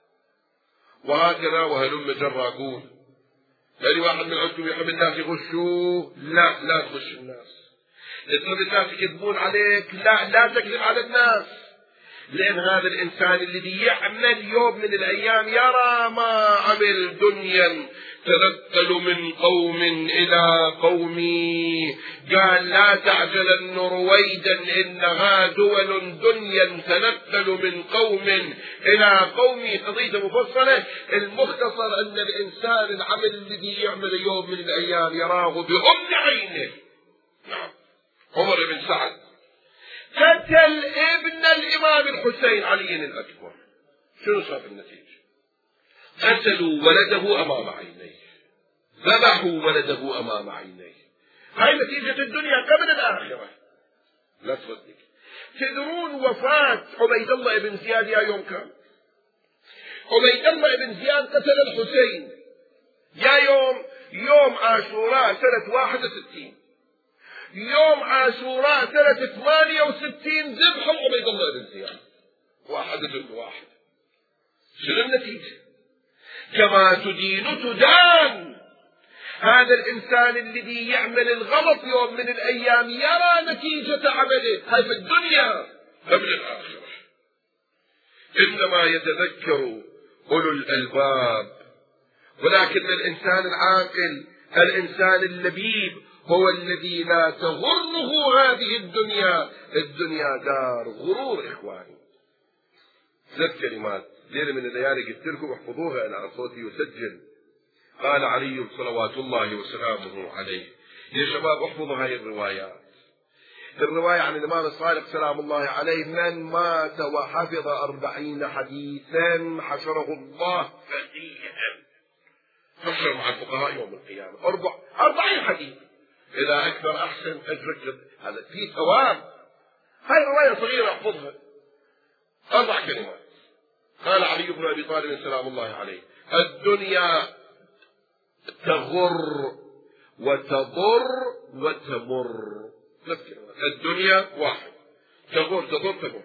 وهكذا وهلم جراكون. يعني واحد من عندكم يحب الناس يغشوه، لا لا تغش الناس. تحب الناس يكذبون عليك، لا لا تكذب على الناس. لأن هذا الإنسان الذي يعمل يوم من الأيام يرى ما عمل دنيا تنقل من قوم إلى قوم. قال لا تعجلن رويدا إنها دول دنيا تنقل من قوم إلى قوم. قضية مفصلة. المختصر أن الإنسان العمل الذي يعمل يوم من الأيام يراه بأم عينه. نعم. عمر بن سعد قتل ابن الإمام الحسين علي الأكبر. شنو صار النتيجة؟ قتلوا ولده أمام عينيه، ذبحوا ولده أمام عينيه. هاي نتيجة الدنيا قبل الآخرة. لا تصدق. تدرون وفاة عبيد الله بن زياد يا يوم كان؟ عبيد الله بن زياد قتل الحسين يا يوم يوم عاشوراء سنة واحد وستين. يوم عاشوراء سنة ثمانية وستين ذبحوا عبيد الله بن زياد. واحد ضد واحد. شنو النتيجة؟ كما تدين تدان. هذا الإنسان الذي يعمل الغلط يوم من الأيام يرى نتيجة عمله. هاي في الدنيا قبل الآخرة. إنما يتذكر أولو الألباب. ولكن الإنسان العاقل، الإنسان اللبيب، هو الذي لا تغره هذه الدنيا. الدنيا دار غرور. إخواني ثلاث كلمات ليلة من الليالي قلت لكم احفظوها، أنا صوتي يسجل. قال علي صلوات الله وسلامه عليه. يا شباب احفظوا هاي الروايات. الرواية عن الإمام الصادق سلام الله عليه: من مات وحفظ أربعين حديثا حشره الله فقيها. حشر مع الفقهاء يوم القيامة. أربع أربعين حديث. إذا أكثر أحسن أجرك. هذا فيه ثواب. هاي رواية صغيرة احفظها. أربع كلمات. قال علي بن أبي طالب سلام الله عليه: الدنيا تغر وتضر وتمر. الدنيا واحد. تغر تضر تمر.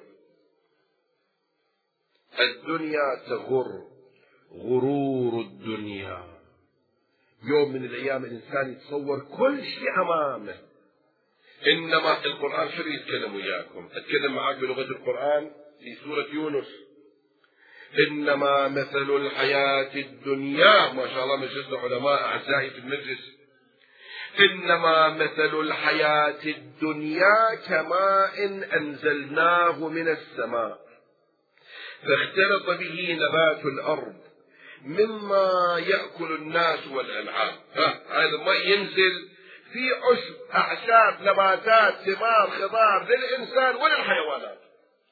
الدنيا تغر، غرور الدنيا. يوم من الأيام الإنسان يتصور كل شيء أمامه. إنما القرآن شو يتكلم وياكم؟ أتكلم معاك بلغة القرآن في سورة يونس. إنما مثل الحياة الدنيا. ما شاء الله مجلس علماء أعزائي في المجلس. إنما مثل الحياة الدنيا كماء أنزلناه من السماء فاختلط به نبات الأرض مما يأكل الناس والأنعام. هذا الماء ينزل في عشب، أعشاب، نباتات، ثمار، خضار للإنسان وللحيوانات.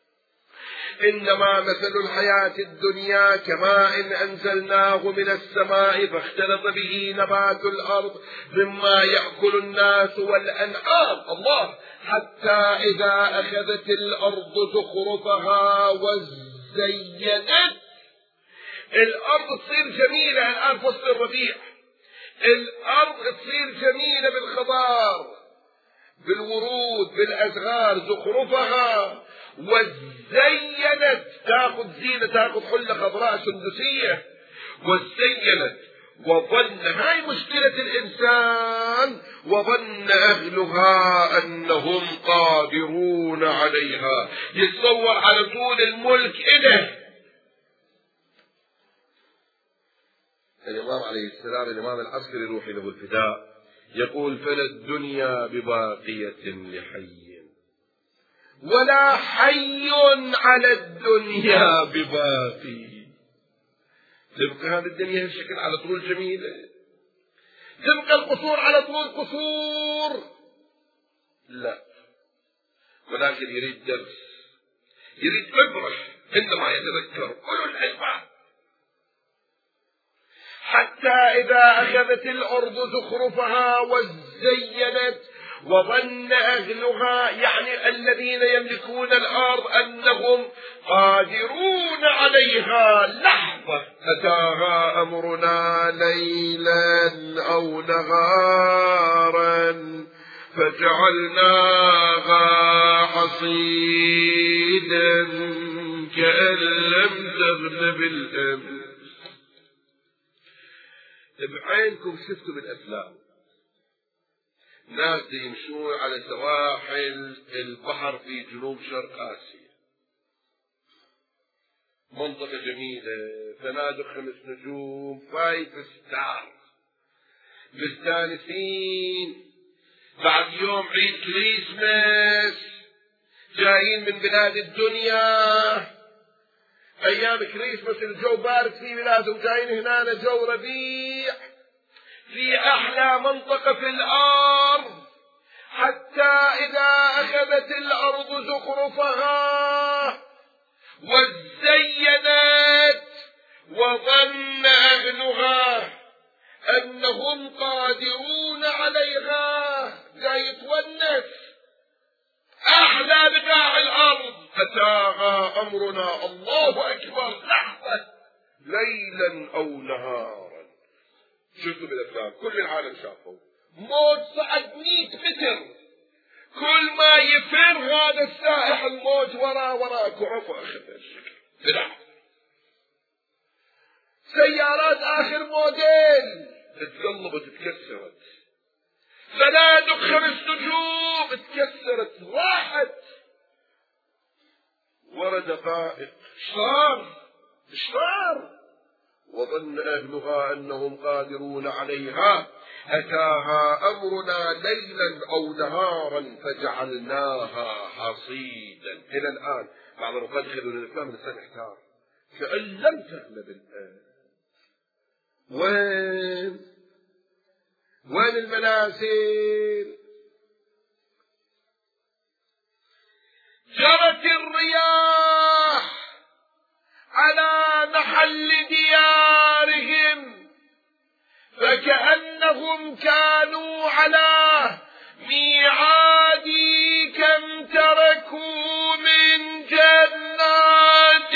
إنما مثل الحياة الدنيا كماء أنزلناه من السماء فاختلط به نبات الأرض مما يأكل الناس والأنعام. الله. حتى إذا أخذت الأرض زخرفها وزينت. الأرض تصير جميلة الآن فصل الربيع. الأرض تصير جميلة بالخضار، بالورود، بالأزهار، زخرفها وزينت. تاخذ زينة، تاخذ حلة خضراء سندسية. وزينت وظن. هاي مشكلة الإنسان. وظن أهلها أنهم قادرون عليها. يتصور على طول الملك إله. الإمام عليه السلام، الإمام العسكري روحي له الفداء، يقول: فلا الدنيا بباقية لحي ولا حي على الدنيا بباقي. تبقى هذه الدنيا الشكل على طول جميلة، تبقى القصور على طول قصور، لا. ولكن يريد درس، يريد عبرة. عندما يتذكر أولو الألباب. حتى إذا أخذت الأرض زخرفها وزينت وظن أهلها، يعني الذين يملكون الأرض، أنهم قادرون عليها. لحظة أتاها أمرنا ليلا أو نهارا فجعلناها حصيدا كأن لم تغن بالأمس. بعينكم شفتوا بالأفلام ناس يمشون على سواحل البحر في جنوب شرق آسيا، منطقة جميلة، فنادق خمس نجوم، فايف ستار، مستانسين، بعد يوم عيد كريسماس، جايين من بلاد الدنيا، أيام كريسماس الجو بارد في بلادهم، جايين هنا جو ربيع في أحلى منطقة في الأرض، حتى إذا أخذت الأرض زخرفها وزينت وظن أهلها أنهم قادرون عليها، جاي يتونس أحلى بقاع الأرض، أتاها أمرنا، الله أكبر، لحظة، ليلا أو نهارا. شفتوا بالأفلام، كل العالم شافوا موج صعد مئة متر، كل ما يفر هذا السائح الموج ورا وراك وعفو أخذ الشكل بلح. سيارات آخر موديل تتقلب وتتكسرت، فنادق خمس نجوم تكسرت راحت، ورا دقائق صار صار وظن أهلها أنهم قادرون عليها، أتاها أمرنا ليلا أو نهارا فجعلناها حصيدا. إلى الآن بعض الأوقات يخذون الأفلام الإنسان يحتار، كأن لم تغلب الآن. وين وين المنازل؟ جرت الرياح على محل ديارهم، فكأنهم كانوا على ميعاد، كم تركوا من جنات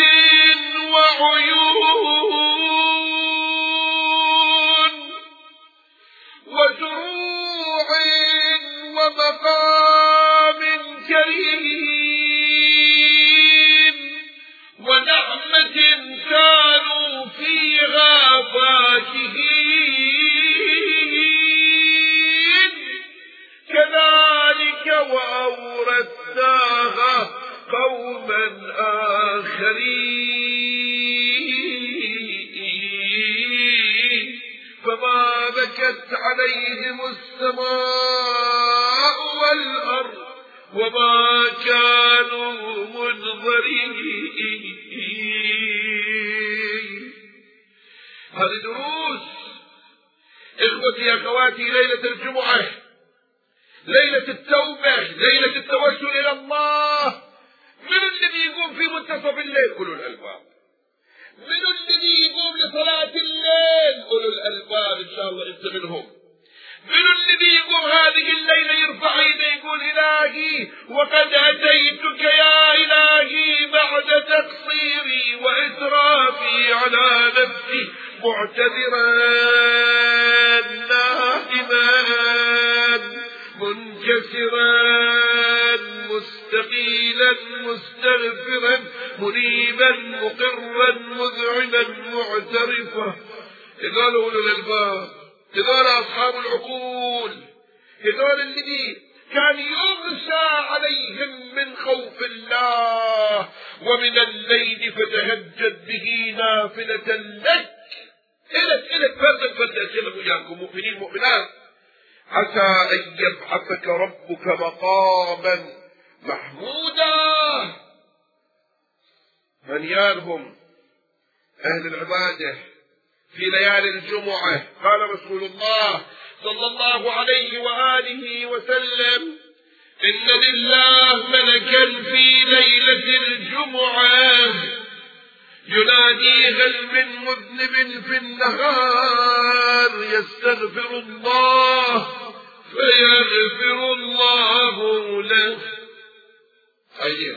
وعيون وزروع ومقام كريم ونعمة كانوا فيها فاكهين، كذلك وأورثناها قوما آخرين، فما بكت عليهم السماء والأرض وما كانوا منظرين. هذه دروس إخوتي أخواتي، ليلة الجمعة، ليلة التوبة، ليلة التوسل إلى الله. من الذي يقوم في منتصف الليل؟ أولو الألباب. من الذي يقوم لصلاة الليل؟ أولو الألباب، إن شاء الله أنت منهم. من الذي يقوم هذه الليلة يرفع يده يقول إلهي وقد أتيتك يا إلهي بعد تقصيري وإسرافي على نفسي، معتذرا نائما منكسرا مستقيلا مستغفرا منيبا مقرا مذعنا معترفا. قالوا أولو الألباب، هذول أصحاب العقول، هذول الذين كان يغشى عليهم من خوف الله. ومن الليل فتهجد به نافلة لك، إلك إلك فرد فرد أسئلة وياكم مؤمنين مؤمنات، عسى أن يبعثك ربك مقاما محمودا. من يالهم أهل العبادة في ليالي الجمعة. قال رسول الله صلى الله عليه وآله وسلم: إن لله ملكا في ليلة الجمعة ينادي هل من مذنب في النهار يستغفر الله فيغفر الله له. أيها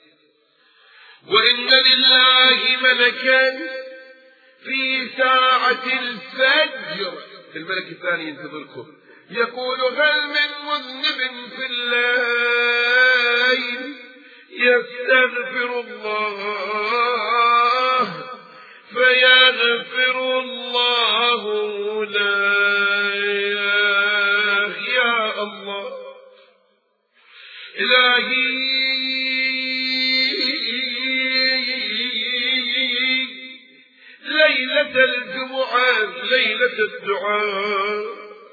وإن لله ملكا في ساعة الفجر، الملك الثاني ينتظركم، يقول هل من مذنب في الليل يستغفر الله فيغفر الله له. يا الله إلهي ليلة الجمعة ليلة الدعاء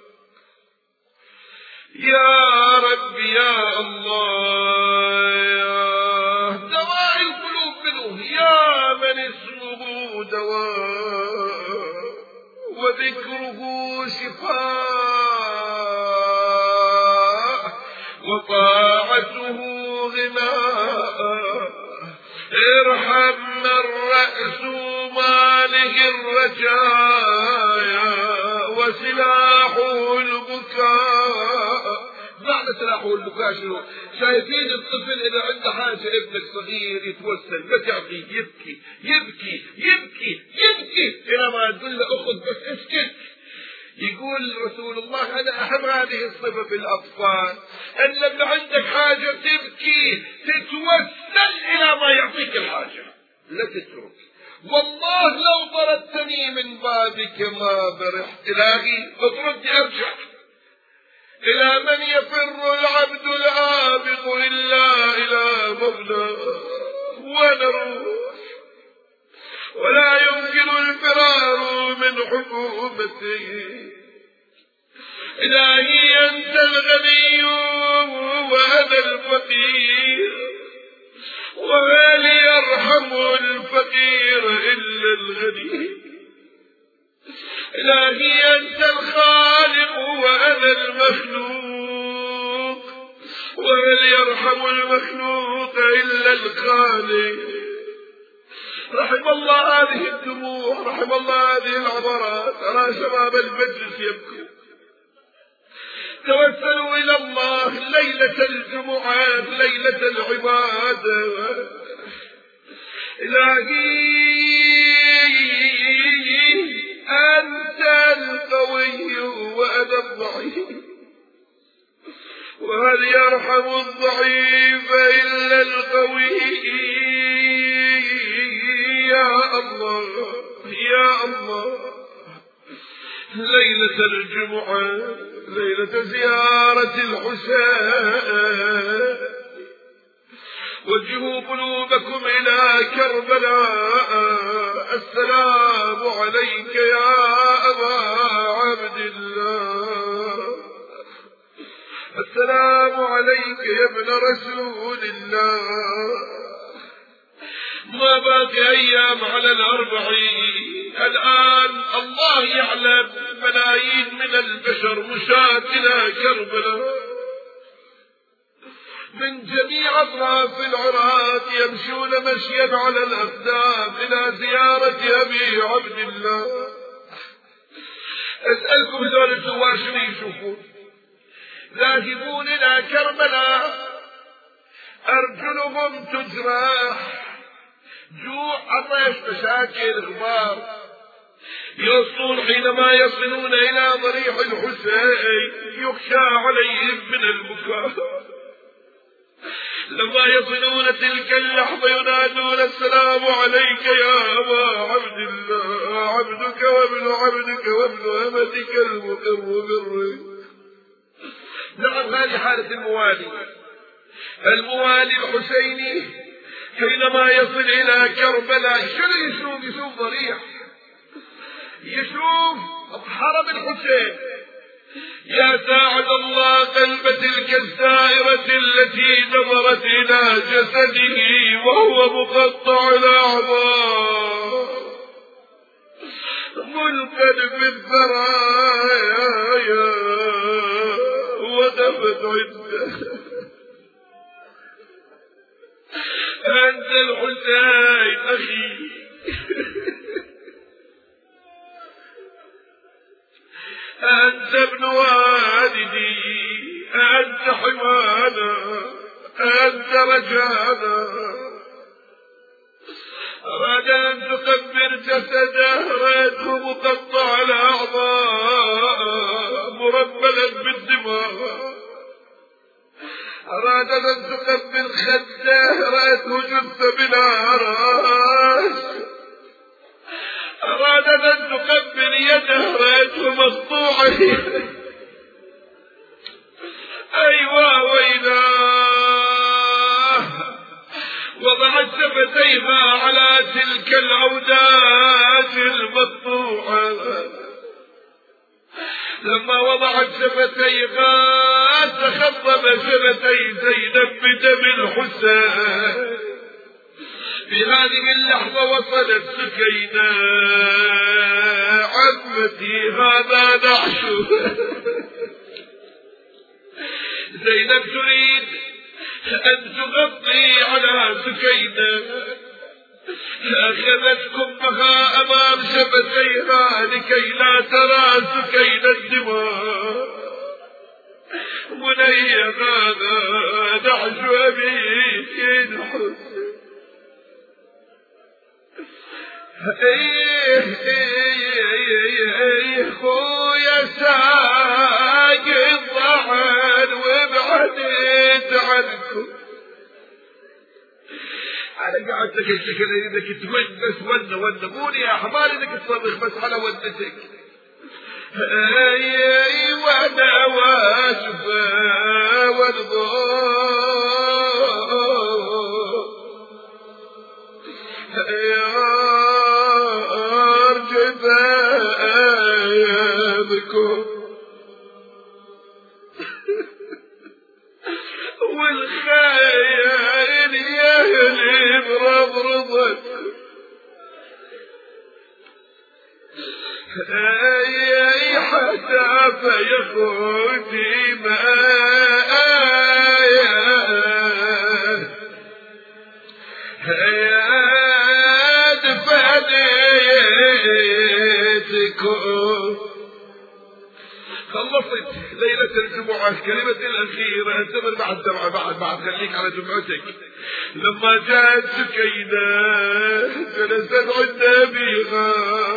يا رب يا الله، يا دواء القلوب منه، يا من اسمه دواء وذكره شفاء وطاعته غناء. ارحم من رأس ماله الرجايا وسلاحه البكاء. معنى سلاحه البكاء شنو؟ شايفين الطفل إذا عنده حاجة ابنك صغير يتوسل ما تعطيه يبكي يبكي يبكي يبكي إلى ما تقول له أخذ بس اسكت. يقول رسول الله أنا أهم هذه الصفة في الأطفال، أن لما عندك حاجة تبكي تتوسل إلى ما يعطيك الحاجة لا تترك. والله لو طردتني من بابك ما برحت. إلهي اطردني أرجع. إلى من يفر العبد العابق إلا إلى مولاه ونروح، ولا يمكن الفرار من حكومته. إلهي أنت الغني وأنا الفقير، وهل يرحم الفقير إلا الغني. إلهي أنت الخالق وأنا المخلوق، وهل يرحم المخلوق إلا الخالق. رحم الله هذه الدموع، رحم الله هذه العبرات. أرى شباب المجلس يبكوا. توسلوا إلى الله ليلة الجمعة ليلة العبادة. إلهي أنت القوي وأنا الضعيف، وهل يرحم الضعيف إلا القوي. يا الله يا الله ليلة الجمعة ليلة زيارة الحسين، وجهوا قلوبكم إلى كربلاء. السلام عليك يا أبا عبد الله، السلام عليك يا ابن رسول الله. ما باقي أيام على الأربعين. الآن الله يعلم ملايين من البشر مشاة إلى كربلاء من جميع أطراف العراق، يمشون مشيا على الأقدام إلى زيارة أبي عبد الله. أسألكم هذول الزوار شنو يشوفون؟ ذاهبون إلى كربلاء أرجلهم تجرح، جوع عطش مشاكل غبار. يوصلون حينما يصلون إلى ضريح الحسين يخشى عليهم من البكاء. لما يصلون تلك اللحظة ينادون السلام عليك يا أبا عبد الله، عبدك وابن عبدك وابن أمتك المقر برك. نعم هذه حالة الموالي. الموالي الحسيني حينما يصل إلى كربلاء شنو يشوف؟ يشوف ضريح، يشوف حرم الحسين. يا ساعد الله قلب تلك السائرة التي نظرت إلى جسده وهو مقطع الأعضاء ملقا في الثرايا ودفت عنده. أنت الحسين أخي، أنت ابن والدي، أنت حمانا، أنت رجانا. أراد أن تقبر جسده رأته مقطع الأعضاء مربع اغتبلت بالدماء. أرادت أن تقبل خده، رأته جثة بلا رأس. أرادت أن تقبل يده، رأته مقطوعة. أيوة ويلاه. وضعت شفتيها على تلك العودات المقطوعة. لما وضعت شفتيها تخضب شفتي زينب بدم الحسين. في هذه اللحظة وصلت سكينة: عمتي هذا نعشه. زينب تريد أن تغطي على سكينة، أخذت كمها أمام شفتيها لكي لا ترى سكينة الدماء. بني هذا نعش أبيك الحسين. ايه ايه خويا ساقط ضحن وابعدت عنكم. انا قعدت اكشكل انك تونس ون ون موني يا حمار انك تصرخ بس على ونتك. اي وانا واشفى والضوء يا ارجبابكم والخيال يهلي برضرضك. اي حتى فيخوتي ماء دفنيتكم. خلصت ليلة الجمعة الكلمة الأخيرة. انتظر بعد دمعة بعد بعد خليك على جمعتك. لما جاءت سكينة جلست عند أبيها.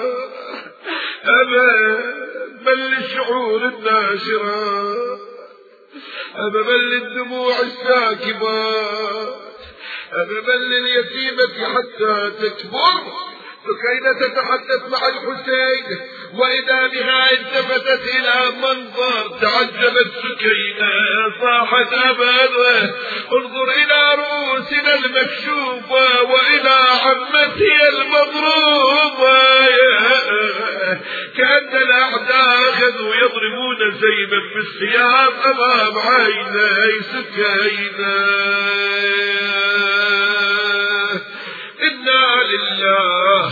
أبا بل الشعور الناشرة، أبا بل الدموع الساكبة، أبا بل اليتيمة حتى تكبر. سكينة تتحدث مع الحسين وإذا بها التفتت إلى منظر. تعجبت سكينة صاحت أبدا: انظر إلى رؤوسنا المكشوفة وإلى عمتي المضروبة. كأن الأعداء أخذوا يضربون زينب بالسياف أمام عيني سكينة. إنا لله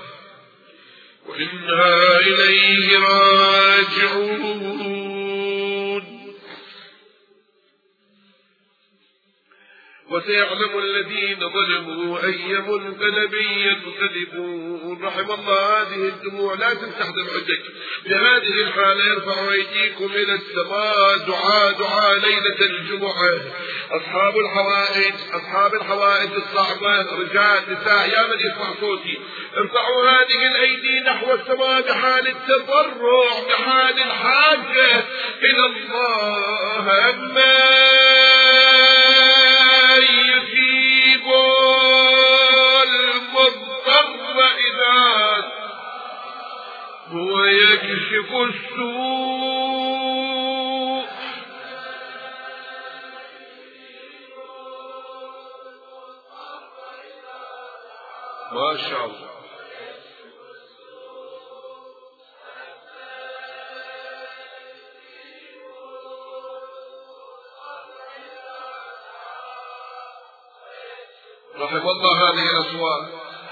وإنا إليه راجعون. وسيعلم الذين ظلموا أي منقلب ينقلبون. رحم الله هذه الدموع لا تمسح دمعتك. بهذه الحالة يرفع أيديكم إلى السماء دعاء دعاء ليلة الجمعة. أصحاب الحوائج أصحاب الحوائج الصعبة، رجال نساء، يا من يسمع صوتي، ارفعوا هذه الأيدي نحو السماء بحال التضرع بحال الحاجة إلى الله. أما يجيب المضطر إذا هو يكشف السوء. ما شاء الله. رحم الله هذه الأصوات.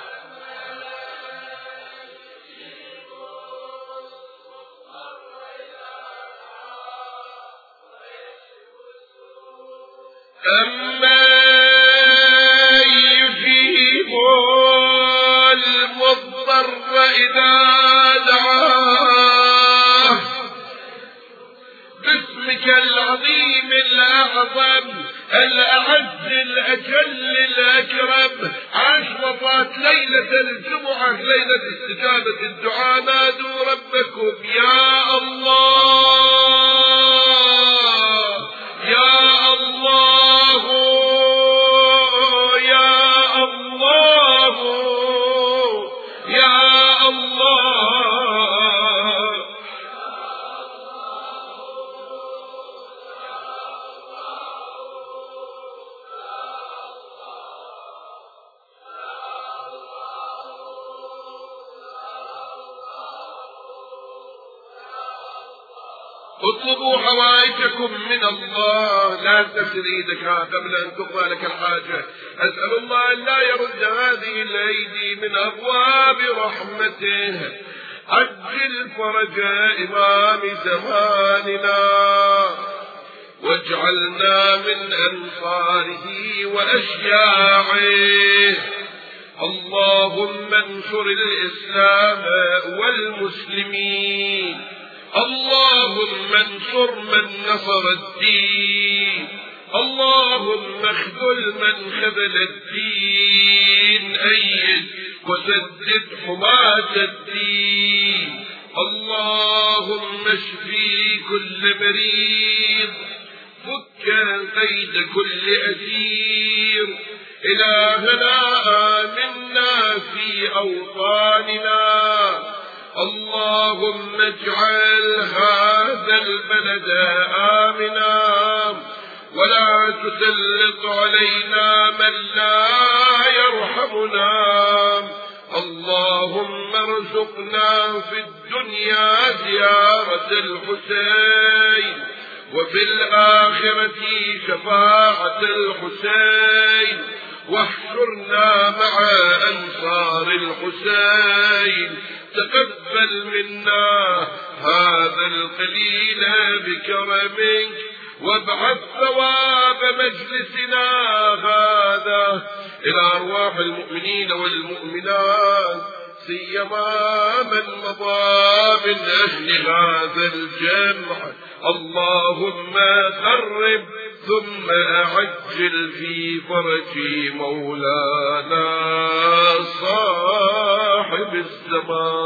أما يجيب المضطر إذا دعاه باسمك العظيم الأعظم الأعز الأجل الأكرم. أشرفت ليلة الجمعة ليلة استجابة الدعاء. نادوا ربكم يا الله اطلبوا حوائجكم من الله، لا تسل ايدك قبل ان تقضى لك الحاجة. اسأل الله ان لا يرد هذه الايدي من ابواب رحمته. عجل فرج امام زماننا واجعلنا من انصاره واشياعه. اللهم انصر الاسلام والمسلمين، اللهم انصر من نصر الدين، اللهم اخذل من خذل الدين، أيد وسدد حماة الدين. اللهم اشفي كل مريض، فك قيد كل أسير. إلهنا آمنا في أوطاننا، اللهم اجعل هذا البلد آمنا ولا تسلط علينا من لا يرحمنا. اللهم ارزقنا في الدنيا زيارة الحسين وفي الآخرة شفاعة الحسين، واحشرنا مع أنصار الحسين. تقبل منا هذا القليل بكرمك، وابعث ثواب مجلسنا هذا إلى أرواح المؤمنين والمؤمنات، سيما من مضى من أهل هذا الجمع. اللهم قرب ثم أعجل في فرج مولانا صاحب الزمان.